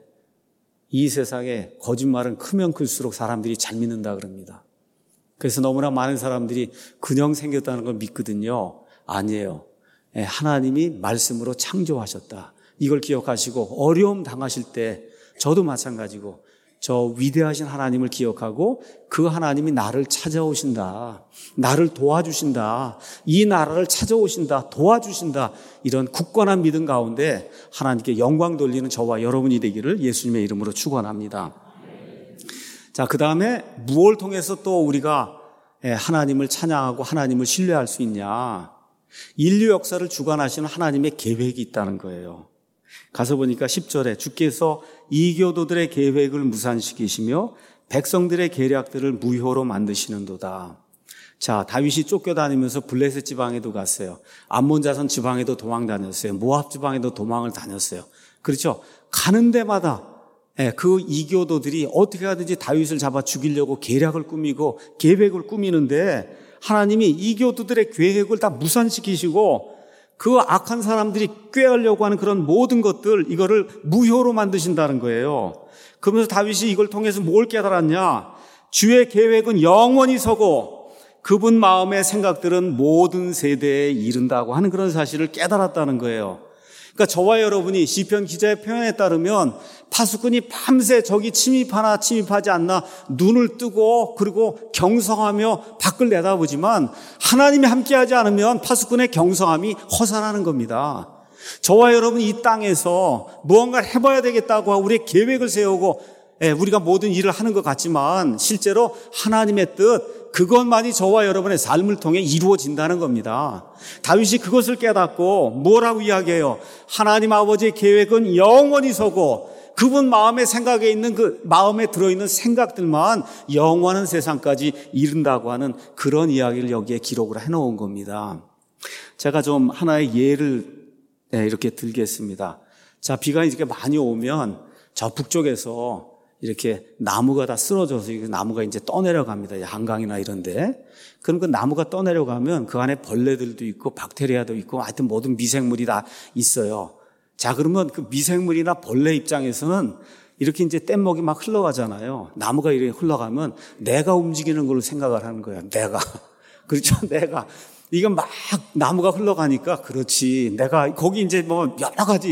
이 세상에 거짓말은 크면 클수록 사람들이 잘 믿는다 그럽니다. 그래서 너무나 많은 사람들이 그냥 생겼다는 걸 믿거든요. 아니에요. 하나님이 말씀으로 창조하셨다. 이걸 기억하시고 어려움 당하실 때 저도 마찬가지고 저 위대하신 하나님을 기억하고 그 하나님이 나를 찾아오신다. 나를 도와주신다. 이 나라를 찾아오신다. 도와주신다. 이런 굳건한 믿음 가운데 하나님께 영광 돌리는 저와 여러분이 되기를 예수님의 이름으로 축원합니다. 자, 그 다음에 무엇을 통해서 또 우리가 하나님을 찬양하고 하나님을 신뢰할 수 있냐? 인류 역사를 주관하시는 하나님의 계획이 있다는 거예요. 가서 보니까 10절에 주께서 이교도들의 계획을 무산시키시며 백성들의 계략들을 무효로 만드시는도다. 자, 다윗이 쫓겨다니면서 블레셋 지방에도 갔어요. 암몬 자손 지방에도 도망 다녔어요. 모압 지방에도 도망을 다녔어요. 그렇죠? 가는 데마다 그 이교도들이 어떻게 하든지 다윗을 잡아 죽이려고 계략을 꾸미고 계획을 꾸미는데 하나님이 이교도들의 계획을 다 무산시키시고 그 악한 사람들이 꾀하려고 하는 그런 모든 것들 이거를 무효로 만드신다는 거예요. 그러면서 다윗이 이걸 통해서 뭘 깨달았냐? 주의 계획은 영원히 서고 그분 마음의 생각들은 모든 세대에 이른다고 하는 그런 사실을 깨달았다는 거예요. 그러니까 저와 여러분이 시편 기자의 표현에 따르면 파수꾼이 밤새 저기 침입하나 침입하지 않나 눈을 뜨고 그리고 경성하며 밖을 내다보지만 하나님이 함께하지 않으면 파수꾼의 경성함이 허산하는 겁니다. 저와 여러분이 이 땅에서 무언가를 해봐야 되겠다고 하고 우리의 계획을 세우고 우리가 모든 일을 하는 것 같지만 실제로 하나님의 뜻, 그것만이 저와 여러분의 삶을 통해 이루어진다는 겁니다. 다윗이 그것을 깨닫고 뭐라고 이야기해요? 하나님 아버지의 계획은 영원히 서고 그분 마음의 생각에 있는 그 마음에 들어있는 생각들만 영원한 세상까지 이른다고 하는 그런 이야기를 여기에 기록을 해놓은 겁니다. 제가 좀 하나의 예를 이렇게 들겠습니다. 자, 비가 이렇게 많이 오면 저 북쪽에서 이렇게 나무가 다 쓰러져서 나무가 이제 떠내려갑니다. 한강이나 이런데. 그럼 그 나무가 떠내려가면 그 안에 벌레들도 있고 박테리아도 있고 하여튼 모든 미생물이 다 있어요. 자, 그러면 그 미생물이나 벌레 입장에서는 이렇게 이제 뗏목이 막 흘러가잖아요. 나무가 이렇게 흘러가면 내가 움직이는 걸로 생각을 하는 거예요. 내가. 그렇죠? 내가. 이건 막 나무가 흘러가니까 그렇지. 내가 거기 이제 뭐 여러 가지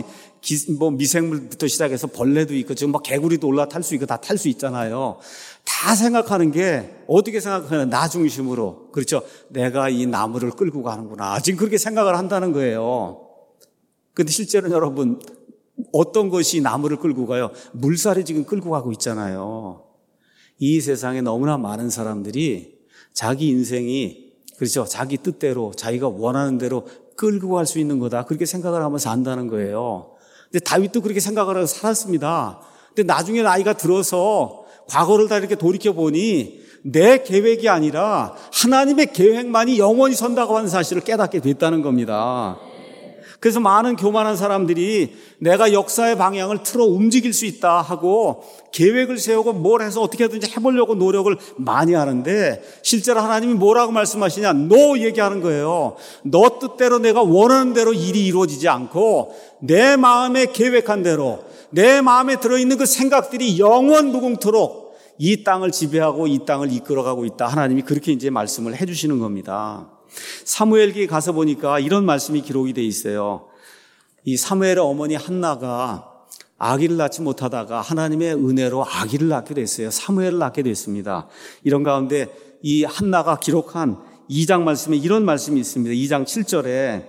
미생물부터 시작해서 벌레도 있고 지금 막 개구리도 올라탈 수 있고 다 탈 수 있잖아요. 다 생각하는 게 어떻게 생각하냐? 나 중심으로. 그렇죠? 내가 이 나무를 끌고 가는구나. 지금 그렇게 생각을 한다는 거예요. 근데 실제로는 여러분 어떤 것이 나무를 끌고 가요? 물살이 지금 끌고 가고 있잖아요. 이 세상에 너무나 많은 사람들이 자기 인생이 그렇죠. 자기 뜻대로 자기가 원하는 대로 끌고 갈 수 있는 거다. 그렇게 생각을 하면서 산다는 거예요. 근데 다윗도 그렇게 생각을 하고 살았습니다. 근데 나중에 나이가 들어서 과거를 다 이렇게 돌이켜보니 내 계획이 아니라 하나님의 계획만이 영원히 선다고 하는 사실을 깨닫게 됐다는 겁니다. 그래서 많은 교만한 사람들이 내가 역사의 방향을 틀어 움직일 수 있다 하고 계획을 세우고 뭘 해서 어떻게든지 해보려고 노력을 많이 하는데 실제로 하나님이 뭐라고 말씀하시냐? 너 얘기하는 거예요. 너 뜻대로 내가 원하는 대로 일이 이루어지지 않고 내 마음에 계획한 대로 내 마음에 들어있는 그 생각들이 영원 무궁토록 이 땅을 지배하고 이 땅을 이끌어가고 있다. 하나님이 그렇게 이제 말씀을 해주시는 겁니다. 사무엘기에 가서 보니까 이런 말씀이 기록이 돼 있어요. 이 사무엘의 어머니 한나가 아기를 낳지 못하다가 하나님의 은혜로 아기를 낳게 됐어요. 사무엘을 낳게 됐습니다. 이런 가운데 이 한나가 기록한 2장 말씀에 이런 말씀이 있습니다. 2장 7절에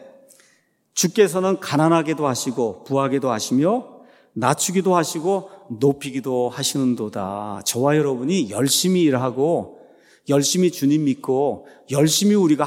주께서는 가난하게도 하시고 부하게도 하시며 낮추기도 하시고 높이기도 하시는도다. 저와 여러분이 열심히 일하고 열심히 주님 믿고 열심히 우리가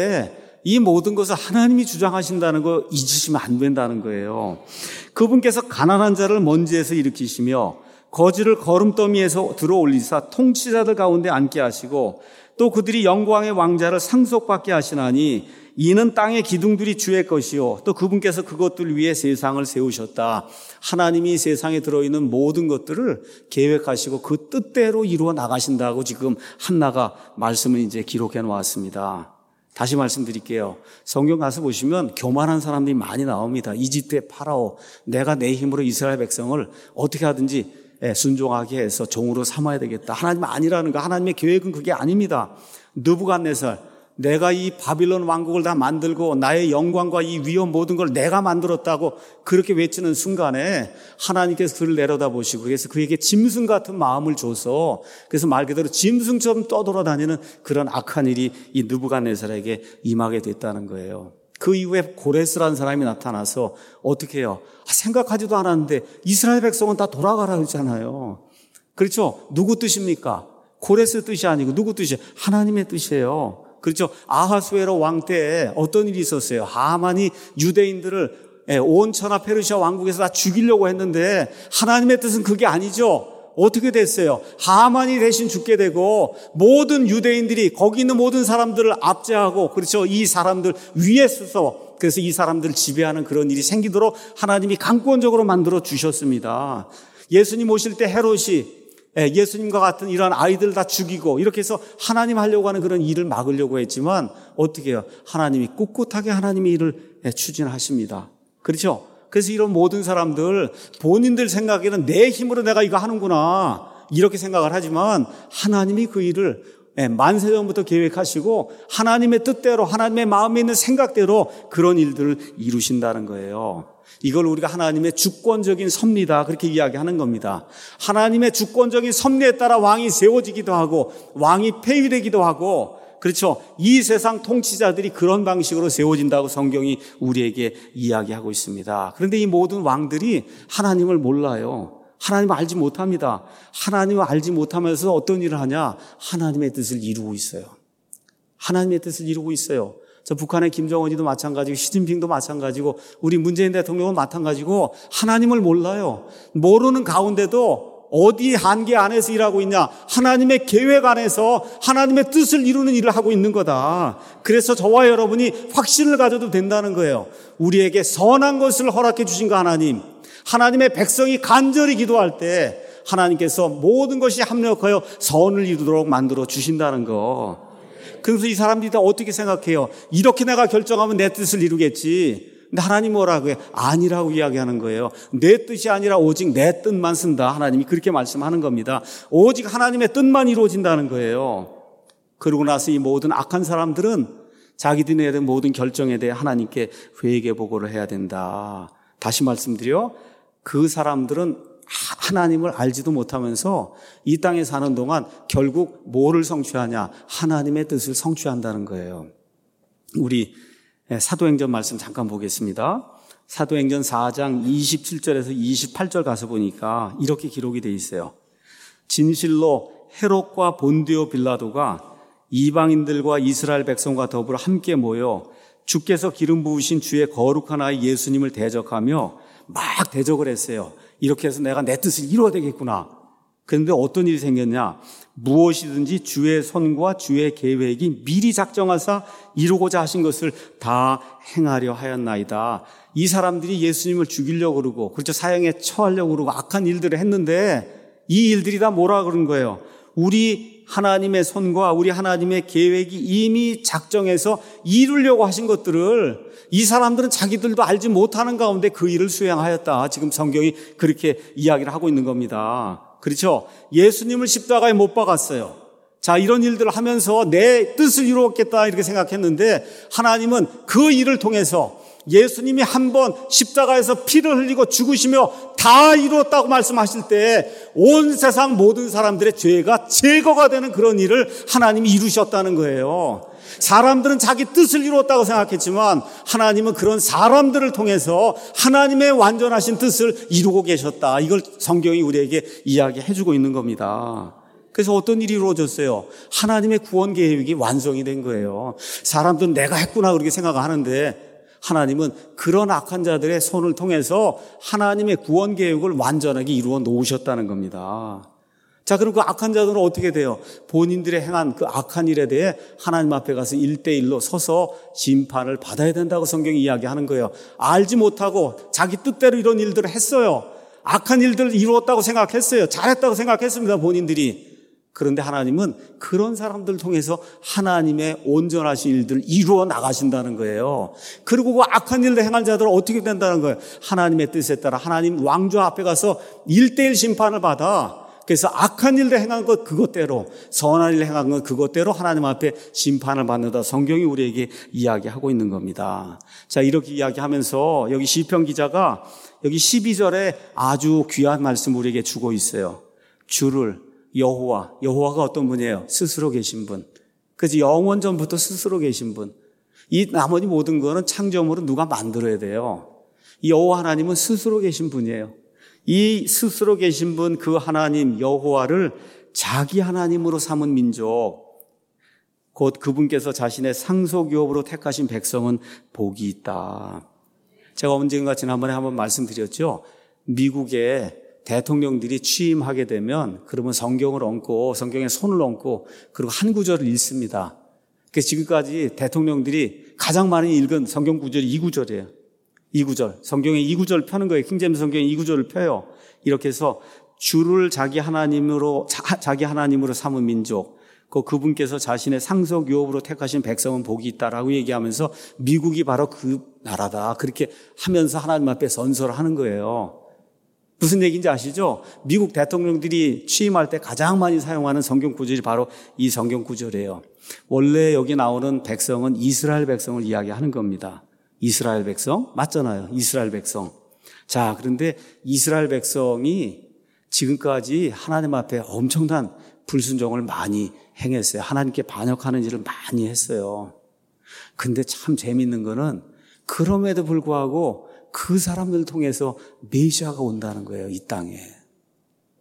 하되 이 모든 것을 하나님이 주장하신다는 거 잊으시면 안 된다는 거예요. 그분께서 가난한 자를 먼지에서 일으키시며 거지를 거름더미에서 들어올리사 통치자들 가운데 앉게 하시고 또 그들이 영광의 왕자를 상속받게 하시나니 이는 땅의 기둥들이 주의 것이요 또 그분께서 그것들 위에 세상을 세우셨다. 하나님이 세상에 들어있는 모든 것들을 계획하시고 그 뜻대로 이루어 나가신다고 지금 한나가 말씀을 이제 기록해 놓았습니다. 다시 말씀드릴게요. 성경 가서 보시면 교만한 사람들이 많이 나옵니다. 이집트의 파라오, 내가 내 힘으로 이스라엘 백성을 어떻게 하든지 순종하게 해서 종으로 삼아야 되겠다. 하나님 아니라는 거. 하나님의 계획은 그게 아닙니다. 느부갓네살, 내가 이 바빌론 왕국을 다 만들고 나의 영광과 이 위엄 모든 걸 내가 만들었다고 그렇게 외치는 순간에 하나님께서 그를 내려다보시고 그래서 그에게 짐승 같은 마음을 줘서 그래서 말 그대로 짐승처럼 떠돌아다니는 그런 악한 일이 이 느부갓네살에게 임하게 됐다는 거예요. 그 이후에 고레스라는 사람이 나타나서 어떻게 해요? 생각하지도 않았는데 이스라엘 백성은 다 돌아가라고 했잖아요. 그렇죠? 누구 뜻입니까? 고레스 뜻이 아니고 누구 뜻이에요? 하나님의 뜻이에요. 그렇죠. 아하수에로 왕 때에 어떤 일이 있었어요. 하만이 유대인들을 온 천하 페르시아 왕국에서 다 죽이려고 했는데 하나님의 뜻은 그게 아니죠. 어떻게 됐어요? 하만이 대신 죽게 되고 모든 유대인들이 거기 있는 모든 사람들을 압제하고 그렇죠. 이 사람들 위에 서서 그래서 이 사람들을 지배하는 그런 일이 생기도록 하나님이 강권적으로 만들어 주셨습니다. 예수님 오실 때 헤롯이 예수님과 같은 이런 아이들 다 죽이고 이렇게 해서 하나님 하려고 하는 그런 일을 막으려고 했지만 어떻게 해요? 하나님이 꿋꿋하게 하나님의 일을 추진하십니다. 그렇죠? 그래서 이런 모든 사람들 본인들 생각에는 내 힘으로 내가 이거 하는구나 이렇게 생각을 하지만 하나님이 그 일을 만세전부터 계획하시고 하나님의 뜻대로 하나님의 마음에 있는 생각대로 그런 일들을 이루신다는 거예요. 이걸 우리가 하나님의 주권적인 섭리다 그렇게 이야기하는 겁니다. 하나님의 주권적인 섭리에 따라 왕이 세워지기도 하고 왕이 폐위되기도 하고 그렇죠. 이 세상 통치자들이 그런 방식으로 세워진다고 성경이 우리에게 이야기하고 있습니다. 그런데 이 모든 왕들이 하나님을 몰라요. 하나님을 알지 못합니다. 하나님을 알지 못하면서 어떤 일을 하냐? 하나님의 뜻을 이루고 있어요. 하나님의 뜻을 이루고 있어요. 저 북한의 김정은이도 마찬가지고 시진핑도 마찬가지고 우리 문재인 대통령은 마찬가지고 하나님을 몰라요. 모르는 가운데도 어디 한계 안에서 일하고 있냐? 하나님의 계획 안에서 하나님의 뜻을 이루는 일을 하고 있는 거다. 그래서 저와 여러분이 확신을 가져도 된다는 거예요. 우리에게 선한 것을 허락해 주신 그 하나님, 하나님의 백성이 간절히 기도할 때 하나님께서 모든 것이 합력하여 선을 이루도록 만들어 주신다는 거. 그래서 이 사람들이 다 어떻게 생각해요? 이렇게 내가 결정하면 내 뜻을 이루겠지. 근데 하나님 뭐라고 해요? 아니라고 이야기하는 거예요. 내 뜻이 아니라 오직 내 뜻만 쓴다. 하나님이 그렇게 말씀하는 겁니다. 오직 하나님의 뜻만 이루어진다는 거예요. 그러고 나서 이 모든 악한 사람들은 자기들이 내린 모든 결정에 대해 하나님께 회개 보고를 해야 된다. 다시 말씀드려, 그 사람들은 하나님을 알지도 못하면서 이 땅에 사는 동안 결국 뭐를 성취하냐? 하나님의 뜻을 성취한다는 거예요. 우리 사도행전 말씀 잠깐 보겠습니다. 사도행전 4장 27절에서 28절 가서 보니까 이렇게 기록이 돼 있어요. 진실로 헤롯과 본디오 빌라도가 이방인들과 이스라엘 백성과 더불어 함께 모여 주께서 기름 부으신 주의 거룩한 아이 예수님을 대적하며 막 대적을 했어요. 이렇게 해서 내가 내 뜻을 이루어야 되겠구나. 그런데 어떤 일이 생겼냐? 무엇이든지 주의 손과 주의 계획이 미리 작정하사 이루고자 하신 것을 다 행하려 하였나이다. 이 사람들이 예수님을 죽이려고 그러고, 그렇죠, 사형에 처하려고 그러고 악한 일들을 했는데 이 일들이 다 뭐라 그런 거예요? 우리 하나님의 손과 우리 하나님의 계획이 이미 작정해서 이루려고 하신 것들을 이 사람들은 자기들도 알지 못하는 가운데 그 일을 수행하였다. 지금 성경이 그렇게 이야기를 하고 있는 겁니다. 그렇죠? 예수님을 십자가에 못 박았어요. 자, 이런 일들을 하면서 내 뜻을 이루었겠다 이렇게 생각했는데 하나님은 그 일을 통해서 예수님이 한번 십자가에서 피를 흘리고 죽으시며 다 이루었다고 말씀하실 때 온 세상 모든 사람들의 죄가 제거가 되는 그런 일을 하나님이 이루셨다는 거예요. 사람들은 자기 뜻을 이루었다고 생각했지만 하나님은 그런 사람들을 통해서 하나님의 완전하신 뜻을 이루고 계셨다. 이걸 성경이 우리에게 이야기해 주고 있는 겁니다. 그래서 어떤 일이 이루어졌어요? 하나님의 구원 계획이 완성이 된 거예요. 사람들은 내가 했구나 그렇게 생각하는데 하나님은 그런 악한 자들의 손을 통해서 하나님의 구원 계획을 완전하게 이루어 놓으셨다는 겁니다. 자, 그럼 그 악한 자들은 어떻게 돼요? 본인들의 행한 그 악한 일에 대해 하나님 앞에 가서 1대1로 서서 심판을 받아야 된다고 성경이 이야기하는 거예요. 알지 못하고 자기 뜻대로 이런 일들을 했어요. 악한 일들을 이루었다고 생각했어요. 잘했다고 생각했습니다, 본인들이. 그런데 하나님은 그런 사람들을 통해서 하나님의 온전하신 일들을 이루어 나가신다는 거예요. 그리고 그 악한 일을 행할 자들은 어떻게 된다는 거예요? 하나님의 뜻에 따라 하나님 왕좌 앞에 가서 1대1 심판을 받아. 그래서 악한 일을 행한 것 그것대로, 선한 일을 행한 것 그것대로 하나님 앞에 심판을 받는다. 성경이 우리에게 이야기하고 있는 겁니다. 자, 이렇게 이야기하면서 여기 시편 기자가 여기 12절에 아주 귀한 말씀을 우리에게 주고 있어요. 주를 여호와가 어떤 분이에요? 스스로 계신 분. 그래서 영원 전부터 스스로 계신 분. 이 나머지 모든 거는 창조물은 누가 만들어야 돼요. 이 여호와 하나님은 스스로 계신 분이에요. 이 스스로 계신 분, 그 하나님 여호와를 자기 하나님으로 삼은 민족, 곧 그분께서 자신의 상속유업으로 택하신 백성은 복이 있다. 제가 언젠가 지난번에 한번 말씀드렸죠. 미국에 대통령들이 취임하게 되면 그러면 성경을 얹고 성경에 손을 얹고 그리고 한 구절을 읽습니다. 그래서 지금까지 대통령들이 가장 많이 읽은 성경 구절이 이 구절이에요. 이 구절. 성경에 이 구절을 펴는 거예요. 킹제임스 성경에 이 구절을 펴요. 이렇게 해서 주를 자기 하나님으로 삼은 민족, 그분께서 자신의 상속 유업으로 택하신 백성은 복이 있다라고 얘기하면서 미국이 바로 그 나라다. 그렇게 하면서 하나님 앞에 선서를 하는 거예요. 무슨 얘기인지 아시죠? 미국 대통령들이 취임할 때 가장 많이 사용하는 성경 구절이 바로 이 성경 구절이에요. 원래 여기 나오는 백성은 이스라엘 백성을 이야기하는 겁니다. 이스라엘 백성? 맞잖아요. 이스라엘 백성. 자, 그런데 이스라엘 백성이 지금까지 하나님 앞에 엄청난 불순종을 많이 행했어요. 하나님께 반역하는 일을 많이 했어요. 근데 참 재미있는 거는 그럼에도 불구하고 그 사람들을 통해서 메시아가 온다는 거예요, 이 땅에.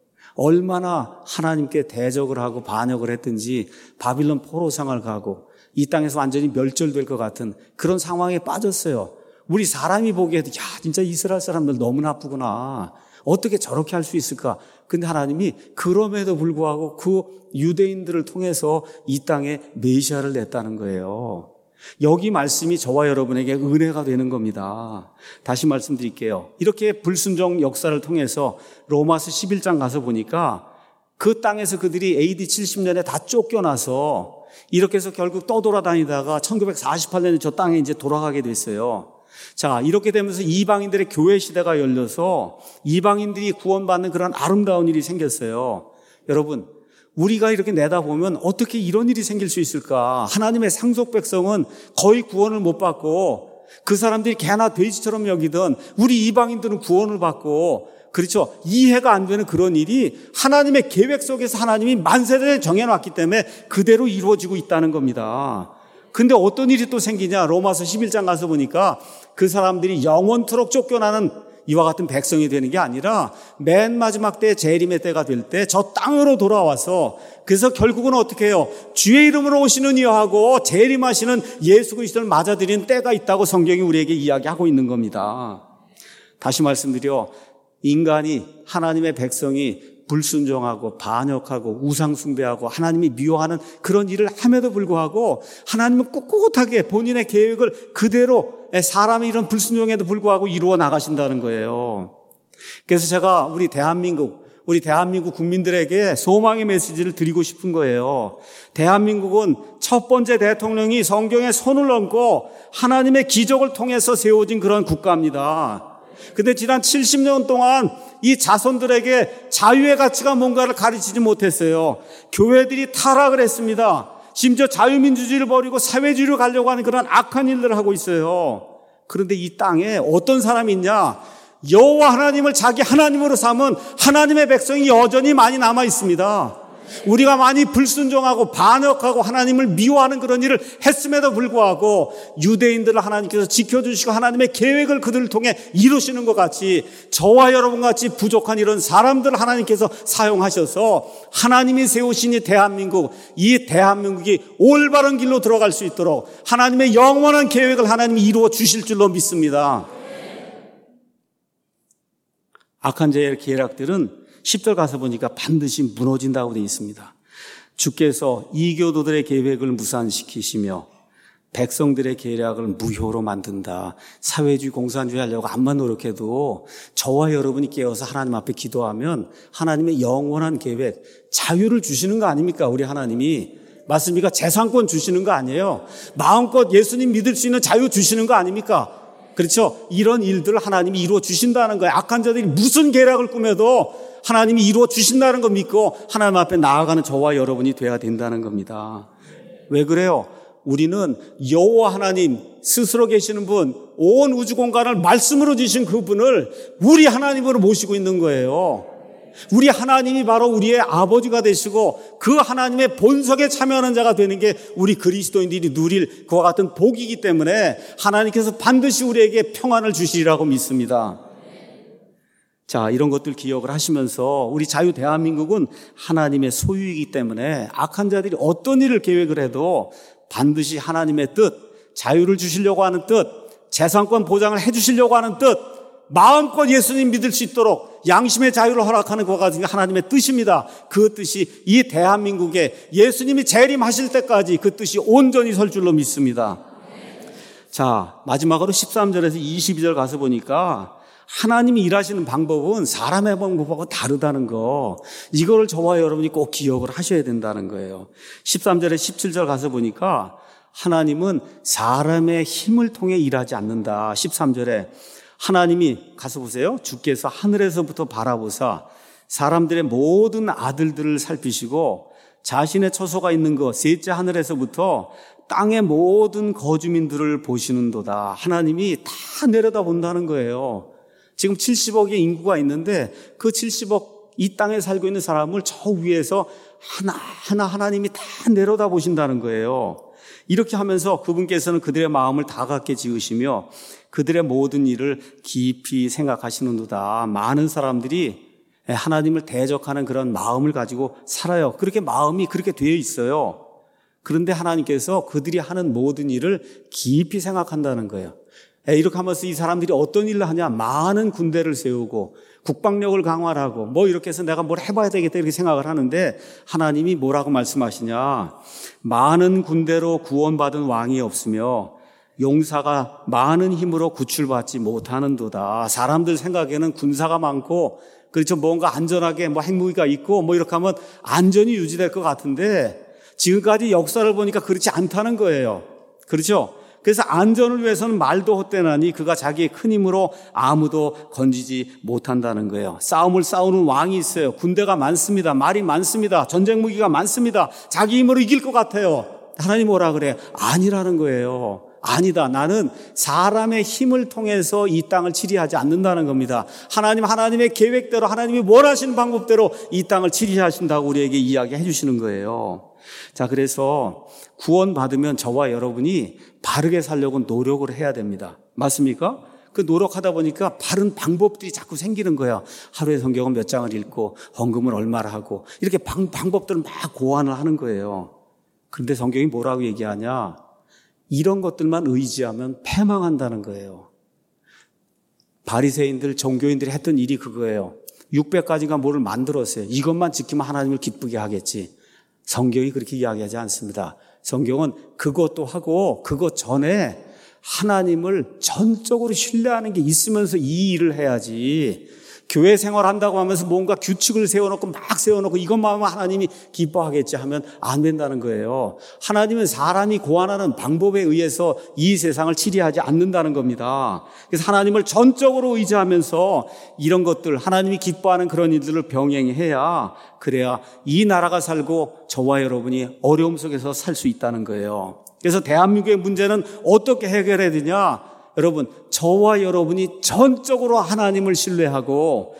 얼마나 하나님께 대적을 하고 반역을 했든지 바빌론 포로상을 가고 이 땅에서 완전히 멸절될 것 같은 그런 상황에 빠졌어요. 우리 사람이 보기에도 진짜 이스라엘 사람들 너무 나쁘구나. 어떻게 저렇게 할 수 있을까? 근데 하나님이 그럼에도 불구하고 그 유대인들을 통해서 이 땅에 메시아를 냈다는 거예요. 여기 말씀이 저와 여러분에게 은혜가 되는 겁니다. 다시 말씀드릴게요. 이렇게 불순종 역사를 통해서 로마서 11장 가서 보니까 그 땅에서 그들이 AD 70년에 다 쫓겨나서 이렇게 해서 결국 떠돌아다니다가 1948년에 저 땅에 이제 돌아가게 됐어요. 자, 이렇게 되면서 이방인들의 교회 시대가 열려서 이방인들이 구원받는 그런 아름다운 일이 생겼어요. 여러분, 우리가 이렇게 내다보면 어떻게 이런 일이 생길 수 있을까? 하나님의 상속 백성은 거의 구원을 못 받고 그 사람들이 개나 돼지처럼 여기던 우리 이방인들은 구원을 받고, 그렇죠, 이해가 안 되는 그런 일이 하나님의 계획 속에서 하나님이 만세를 정해놨기 때문에 그대로 이루어지고 있다는 겁니다. 근데 어떤 일이 또 생기냐? 로마서 11장 가서 보니까 그 사람들이 영원토록 쫓겨나는 이와 같은 백성이 되는 게 아니라 맨 마지막 때 재림의 때가 될 때 저 땅으로 돌아와서, 그래서 결국은 어떻게 해요? 주의 이름으로 오시는 이하고 재림하시는 예수 그리스도를 맞아들이는 때가 있다고 성경이 우리에게 이야기하고 있는 겁니다. 다시 말씀드려, 인간이, 하나님의 백성이 불순종하고 반역하고 우상숭배하고 하나님이 미워하는 그런 일을 함에도 불구하고 하나님은 꿋꿋하게 본인의 계획을 그대로 사람의 이런 불순종에도 불구하고 이루어 나가신다는 거예요. 그래서 제가 우리 대한민국 국민들에게 소망의 메시지를 드리고 싶은 거예요. 대한민국은 첫 번째 대통령이 성경에 손을 얹고 하나님의 기적을 통해서 세워진 그런 국가입니다. 근데 지난 70년 동안 이 자손들에게 자유의 가치가 뭔가를 가르치지 못했어요. 교회들이 타락을 했습니다. 심지어 자유민주주의를 버리고 사회주의로 가려고 하는 그런 악한 일들을 하고 있어요. 그런데 이 땅에 어떤 사람이 있냐? 여호와 하나님을 자기 하나님으로 삼은 하나님의 백성이 여전히 많이 남아 있습니다. 우리가 많이 불순종하고 반역하고 하나님을 미워하는 그런 일을 했음에도 불구하고 유대인들을 하나님께서 지켜주시고 하나님의 계획을 그들을 통해 이루시는 것 같이 저와 여러분같이 부족한 이런 사람들을 하나님께서 사용하셔서 하나님이 세우신 이 대한민국이 올바른 길로 들어갈 수 있도록 하나님의 영원한 계획을 하나님이 이루어 주실 줄로 믿습니다. 악한 자의 계략들은 10절 가서 보니까 반드시 무너진다고 되어 있습니다. 주께서 이교도들의 계획을 무산시키시며 백성들의 계략을 무효로 만든다. 사회주의, 공산주의 하려고 암만 노력해도 저와 여러분이 깨어서 하나님 앞에 기도하면 하나님의 영원한 계획, 자유를 주시는 거 아닙니까? 우리 하나님이. 맞습니까? 재산권 주시는 거 아니에요. 마음껏 예수님 믿을 수 있는 자유 주시는 거 아닙니까? 그렇죠? 이런 일들을 하나님이 이루어 주신다는 거예요. 악한 자들이 무슨 계략을 꾸며도 하나님이 이루어 주신다는 거 믿고 하나님 앞에 나아가는 저와 여러분이 돼야 된다는 겁니다. 왜 그래요? 우리는 여호와 하나님 스스로 계시는 분, 온 우주 공간을 말씀으로 주신 그분을 우리 하나님으로 모시고 있는 거예요. 우리 하나님이 바로 우리의 아버지가 되시고 그 하나님의 본석에 참여하는 자가 되는 게 우리 그리스도인들이 누릴 그와 같은 복이기 때문에 하나님께서 반드시 우리에게 평안을 주시리라고 믿습니다. 자, 이런 것들 기억을 하시면서 우리 자유 대한민국은 하나님의 소유이기 때문에 악한 자들이 어떤 일을 계획을 해도 반드시 하나님의 뜻, 자유를 주시려고 하는 뜻, 재산권 보장을 해 주시려고 하는 뜻, 마음껏 예수님 믿을 수 있도록 양심의 자유를 허락하는 것 같은 게 하나님의 뜻입니다. 그 뜻이 이 대한민국에 예수님이 재림하실 때까지 그 뜻이 온전히 설 줄로 믿습니다. 자, 마지막으로 13절에서 22절 가서 보니까 하나님이 일하시는 방법은 사람의 방법하고 다르다는 거, 이거를 저와 여러분이 꼭 기억을 하셔야 된다는 거예요. 13절에 17절 가서 보니까 하나님은 사람의 힘을 통해 일하지 않는다. 13절에 하나님이 가서 보세요. 주께서 하늘에서부터 바라보사 사람들의 모든 아들들을 살피시고 자신의 처소가 있는 것 셋째 하늘에서부터 땅의 모든 거주민들을 보시는도다. 하나님이 다 내려다본다는 거예요. 지금 70억의 인구가 있는데 그 70억 이 땅에 살고 있는 사람을 저 위에서 하나하나 하나님이 다 내려다보신다는 거예요. 이렇게 하면서 그분께서는 그들의 마음을 다각게 지으시며 그들의 모든 일을 깊이 생각하시는도다. 많은 사람들이 하나님을 대적하는 그런 마음을 가지고 살아요. 그렇게 마음이 그렇게 되어 있어요. 그런데 하나님께서 그들이 하는 모든 일을 깊이 생각한다는 거예요. 이렇게 하면서 이 사람들이 어떤 일을 하냐? 많은 군대를 세우고 국방력을 강화하고 뭐 이렇게 해서 내가 뭘 해봐야 되겠다 이렇게 생각을 하는데 하나님이 뭐라고 말씀하시냐? 많은 군대로 구원받은 왕이 없으며 용사가 많은 힘으로 구출받지 못하는도다. 사람들 생각에는 군사가 많고 그렇죠. 뭔가 안전하게 뭐 핵무기가 있고 뭐 이렇게 하면 안전이 유지될 것 같은데 지금까지 역사를 보니까 그렇지 않다는 거예요. 그렇죠? 그래서 안전을 위해서는 말도 헛되나니 그가 자기의 큰 힘으로 아무도 건지지 못한다는 거예요. 싸움을 싸우는 왕이 있어요. 군대가 많습니다. 말이 많습니다. 전쟁 무기가 많습니다. 자기 힘으로 이길 것 같아요. 하나님 뭐라 그래? 아니라는 거예요. 아니다. 나는 사람의 힘을 통해서 이 땅을 치리하지 않는다는 겁니다. 하나님의 계획대로 하나님이 원하시는 방법대로 이 땅을 치리하신다고 우리에게 이야기해 주시는 거예요. 자, 그래서 구원받으면 저와 여러분이 바르게 살려고 노력을 해야 됩니다. 맞습니까? 그 노력하다 보니까 바른 방법들이 자꾸 생기는 거야. 하루에 성경은 몇 장을 읽고 헌금을 얼마를 하고 이렇게 방법들을 막 고안을 하는 거예요. 그런데 성경이 뭐라고 얘기하냐? 이런 것들만 의지하면 패망한다는 거예요. 바리새인들, 종교인들이 했던 일이 그거예요. 600가지가 뭐를 만들었어요. 이것만 지키면 하나님을 기쁘게 하겠지. 성경이 그렇게 이야기하지 않습니다. 성경은 그것도 하고 그것 전에 하나님을 전적으로 신뢰하는 게 있으면서 이 일을 해야지. 교회 생활한다고 하면서 뭔가 규칙을 세워놓고 막 세워놓고 이것만 하면 하나님이 기뻐하겠지 하면 안 된다는 거예요. 하나님은 사람이 고안하는 방법에 의해서 이 세상을 치리하지 않는다는 겁니다. 그래서 하나님을 전적으로 의지하면서 이런 것들, 하나님이 기뻐하는 그런 일들을 병행해야 그래야 이 나라가 살고 저와 여러분이 어려움 속에서 살 수 있다는 거예요. 그래서 대한민국의 문제는 어떻게 해결해야 되냐? 여러분, 저와 여러분이 전적으로 하나님을 신뢰하고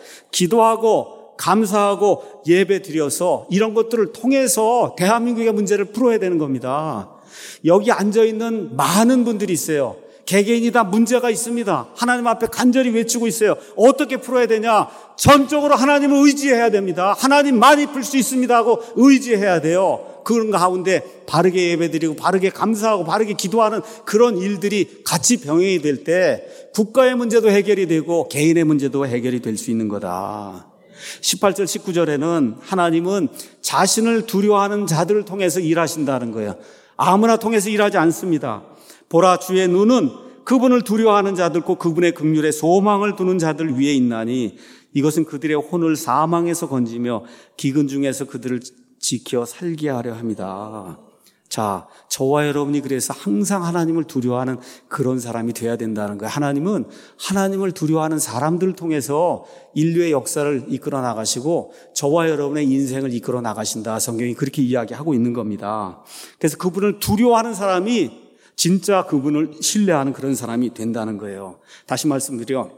기도하고 감사하고 예배 드려서 이런 것들을 통해서 대한민국의 문제를 풀어야 되는 겁니다. 여기 앉아있는 많은 분들이 있어요. 개개인이 다 문제가 있습니다. 하나님 앞에 간절히 외치고 있어요. 어떻게 풀어야 되냐? 전적으로 하나님을 의지해야 됩니다. 하나님만이 풀 수 있습니다 하고 의지해야 돼요. 그런 가운데 바르게 예배드리고 바르게 감사하고 바르게 기도하는 그런 일들이 같이 병행이 될 때 국가의 문제도 해결이 되고 개인의 문제도 해결이 될 수 있는 거다. 18절 19절에는 하나님은 자신을 두려워하는 자들을 통해서 일하신다는 거예요. 아무나 통해서 일하지 않습니다. 보라, 주의 눈은 그분을 두려워하는 자들고 그분의 긍휼에 소망을 두는 자들 위에 있나니 이것은 그들의 혼을 사망에서 건지며 기근 중에서 그들을 지켜 살게 하려 합니다. 자, 저와 여러분이 그래서 항상 하나님을 두려워하는 그런 사람이 돼야 된다는 거예요. 하나님은 하나님을 두려워하는 사람들을 통해서 인류의 역사를 이끌어 나가시고 저와 여러분의 인생을 이끌어 나가신다. 성경이 그렇게 이야기하고 있는 겁니다. 그래서 그분을 두려워하는 사람이 진짜 그분을 신뢰하는 그런 사람이 된다는 거예요. 다시 말씀드려,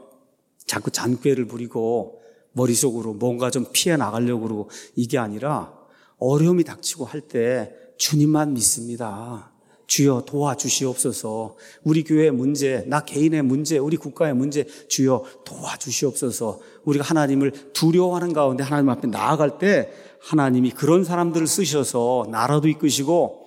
자꾸 잔꾀를 부리고 머릿속으로 뭔가 좀 피해 나가려고 그러고 이게 아니라 어려움이 닥치고 할 때 주님만 믿습니다. 주여 도와주시옵소서. 우리 교회의 문제, 나 개인의 문제, 우리 국가의 문제 주여 도와주시옵소서. 우리가 하나님을 두려워하는 가운데 하나님 앞에 나아갈 때 하나님이 그런 사람들을 쓰셔서 나라도 이끄시고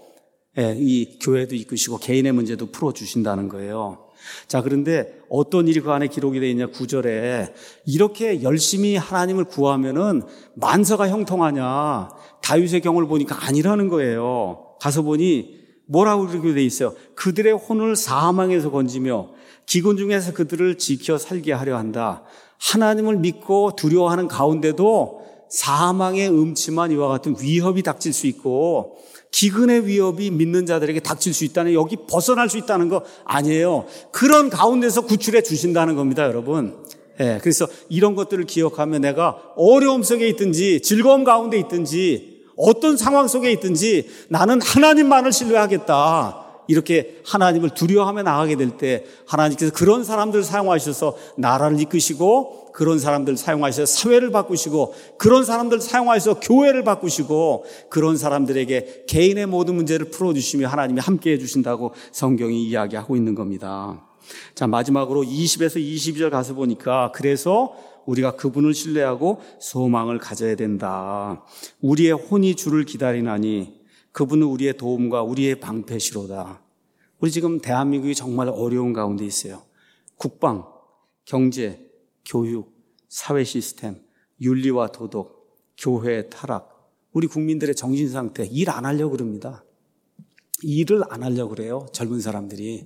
이 교회도 이끄시고 개인의 문제도 풀어주신다는 거예요. 자, 그런데 어떤 일이 그 안에 기록이 되어 있냐? 9절에 이렇게 열심히 하나님을 구하면은 만사가 형통하냐? 다윗의 경우를 보니까 아니라는 거예요. 가서 보니 뭐라고 그렇게 되어 있어요? 그들의 혼을 사망에서 건지며 기근 중에서 그들을 지켜 살게 하려 한다. 하나님을 믿고 두려워하는 가운데도 사망의 음침한 이와 같은 위협이 닥칠 수 있고 기근의 위협이 믿는 자들에게 닥칠 수 있다는, 여기 벗어날 수 있다는 거 아니에요. 그런 가운데서 구출해 주신다는 겁니다, 여러분. 그래서 이런 것들을 기억하면 내가 어려움 속에 있든지 즐거움 가운데 있든지 어떤 상황 속에 있든지 나는 하나님만을 신뢰하겠다. 이렇게 하나님을 두려워하며 나가게 될 때 하나님께서 그런 사람들을 사용하셔서 나라를 이끄시고 그런 사람들을 사용하셔서 사회를 바꾸시고 그런 사람들을 사용하셔서 교회를 바꾸시고 그런 사람들에게 개인의 모든 문제를 풀어주시며 하나님이 함께해 주신다고 성경이 이야기하고 있는 겁니다. 자, 마지막으로 20에서 22절 가서 보니까 그래서 우리가 그분을 신뢰하고 소망을 가져야 된다. 우리의 혼이 주를 기다리나니 그분은 우리의 도움과 우리의 방패시로다. 우리 지금 대한민국이 정말 어려운 가운데 있어요. 국방, 경제, 교육, 사회 시스템, 윤리와 도덕, 교회 타락, 우리 국민들의 정신 상태, 일 안 하려고 그럽니다. 일을 안 하려고 그래요, 젊은 사람들이.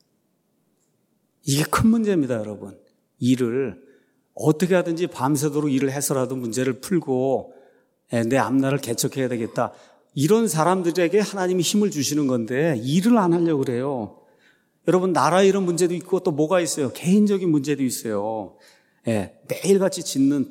이게 큰 문제입니다, 여러분. 일을 어떻게 하든지 밤새도록 일을 해서라도 문제를 풀고 내 앞날을 개척해야 되겠다. 이런 사람들에게 하나님이 힘을 주시는 건데 일을 안 하려고 그래요. 여러분, 나라 이런 문제도 있고 또 뭐가 있어요? 개인적인 문제도 있어요. 매일같이 짓는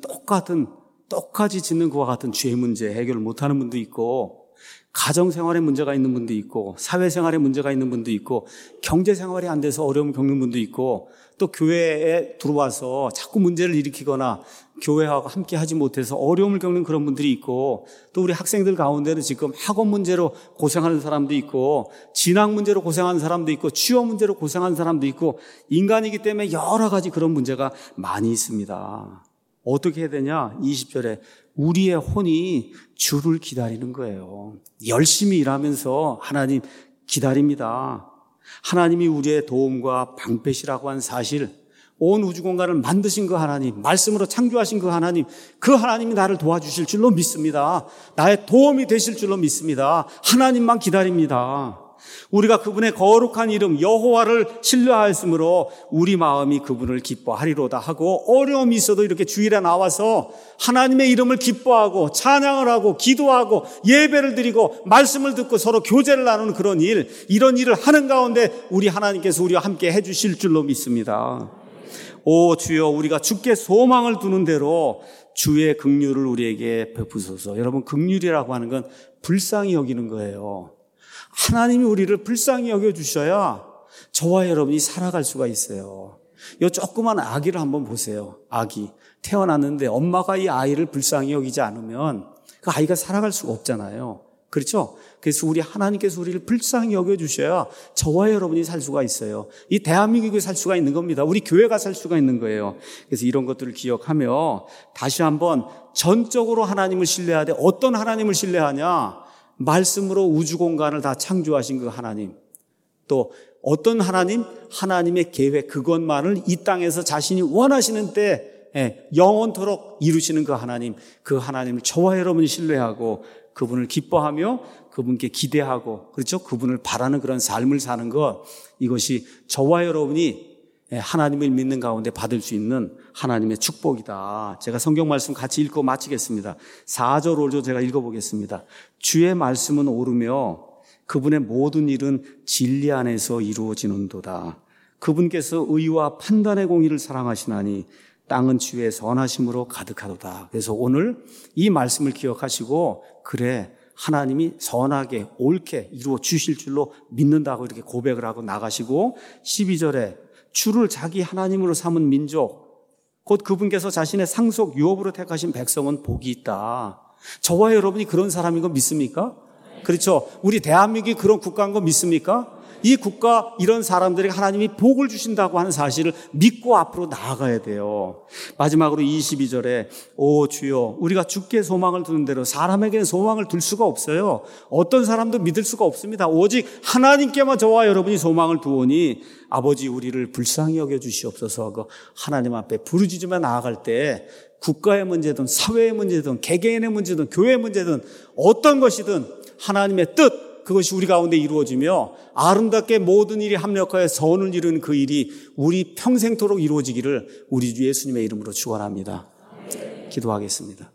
똑같이 짓는 그와 같은 죄 문제 해결을 못하는 분도 있고, 가정생활에 문제가 있는 분도 있고, 사회생활에 문제가 있는 분도 있고, 경제생활이 안 돼서 어려움을 겪는 분도 있고, 또 교회에 들어와서 자꾸 문제를 일으키거나 교회하고 함께 하지 못해서 어려움을 겪는 그런 분들이 있고, 또 우리 학생들 가운데는 지금 학업 문제로 고생하는 사람도 있고, 진학 문제로 고생하는 사람도 있고, 취업 문제로 고생하는 사람도 있고, 인간이기 때문에 여러 가지 그런 문제가 많이 있습니다. 어떻게 해야 되냐? 20절에 우리의 혼이 주를 기다리는 거예요. 열심히 일하면서 하나님 기다립니다. 하나님이 우리의 도움과 방패시라고 한 사실, 온 우주 공간을 만드신 그 하나님, 말씀으로 창조하신 그 하나님이 나를 도와주실 줄로 믿습니다. 나의 도움이 되실 줄로 믿습니다. 하나님만 기다립니다. 우리가 그분의 거룩한 이름 여호와를 신뢰하였으므로 우리 마음이 그분을 기뻐하리로다 하고, 어려움이 있어도 이렇게 주일에 나와서 하나님의 이름을 기뻐하고 찬양을 하고 기도하고 예배를 드리고 말씀을 듣고 서로 교제를 나누는 그런 이런 일을 하는 가운데 우리 하나님께서 우리와 함께 해주실 줄로 믿습니다. 오 주여, 우리가 주께 소망을 두는 대로 주의 긍휼을 우리에게 베푸소서. 여러분, 긍휼이라고 하는 건 불쌍히 여기는 거예요. 하나님이 우리를 불쌍히 여겨주셔야 저와 여러분이 살아갈 수가 있어요. 이 조그만 아기를 한번 보세요. 아기 태어났는데 엄마가 이 아이를 불쌍히 여기지 않으면 그 아이가 살아갈 수가 없잖아요. 그렇죠? 그래서 하나님께서 우리를 불쌍히 여겨주셔야 저와 여러분이 살 수가 있어요. 이 대한민국이 살 수가 있는 겁니다. 우리 교회가 살 수가 있는 거예요. 그래서 이런 것들을 기억하며 다시 한번 전적으로 하나님을 신뢰해야 돼. 어떤 하나님을 신뢰하냐? 말씀으로 우주 공간을 다 창조하신 그 하나님. 또 어떤 하나님? 하나님의 계획, 그것만을 이 땅에서 자신이 원하시는 때 영원토록 이루시는 그 하나님을 저와 여러분이 신뢰하고 그분을 기뻐하며 그분께 기대하고, 그렇죠? 그분을 바라는 그런 삶을 사는 것, 이것이 저와 여러분이 하나님을 믿는 가운데 받을 수 있는 하나님의 축복이다. 제가 성경 말씀 같이 읽고 마치겠습니다. 4절 5절 제가 읽어보겠습니다. 주의 말씀은 옳으며 그분의 모든 일은 진리 안에서 이루어지는도다. 그분께서 의와 판단의 공의를 사랑하시나니 땅은 주의 선하심으로 가득하도다. 그래서 오늘 이 말씀을 기억하시고, 그래, 하나님이 선하게 옳게 이루어 주실 줄로 믿는다고 이렇게 고백을 하고 나가시고, 12절에 주를 자기 하나님으로 삼은 민족, 곧 그분께서 자신의 상속 유업으로 택하신 백성은 복이 있다. 저와 여러분이 그런 사람인 거 믿습니까? 그렇죠. 우리 대한민국이 그런 국가인 거 믿습니까? 이 국가, 이런 사람들에게 하나님이 복을 주신다고 하는 사실을 믿고 앞으로 나아가야 돼요. 마지막으로 22절에 오 주여, 우리가 주께 소망을 두는 대로 사람에게는 소망을 둘 수가 없어요. 어떤 사람도 믿을 수가 없습니다. 오직 하나님께만 저와 여러분이 소망을 두오니 아버지, 우리를 불쌍히 여겨주시옵소서. 그 하나님 앞에 부르짖으며 나아갈 때 국가의 문제든 사회의 문제든 개개인의 문제든 교회의 문제든 어떤 것이든 하나님의 뜻, 그것이 우리 가운데 이루어지며 아름답게 모든 일이 합력하여 선을 이루는 그 일이 우리 평생토록 이루어지기를 우리 주 예수님의 이름으로 축원합니다. 기도하겠습니다.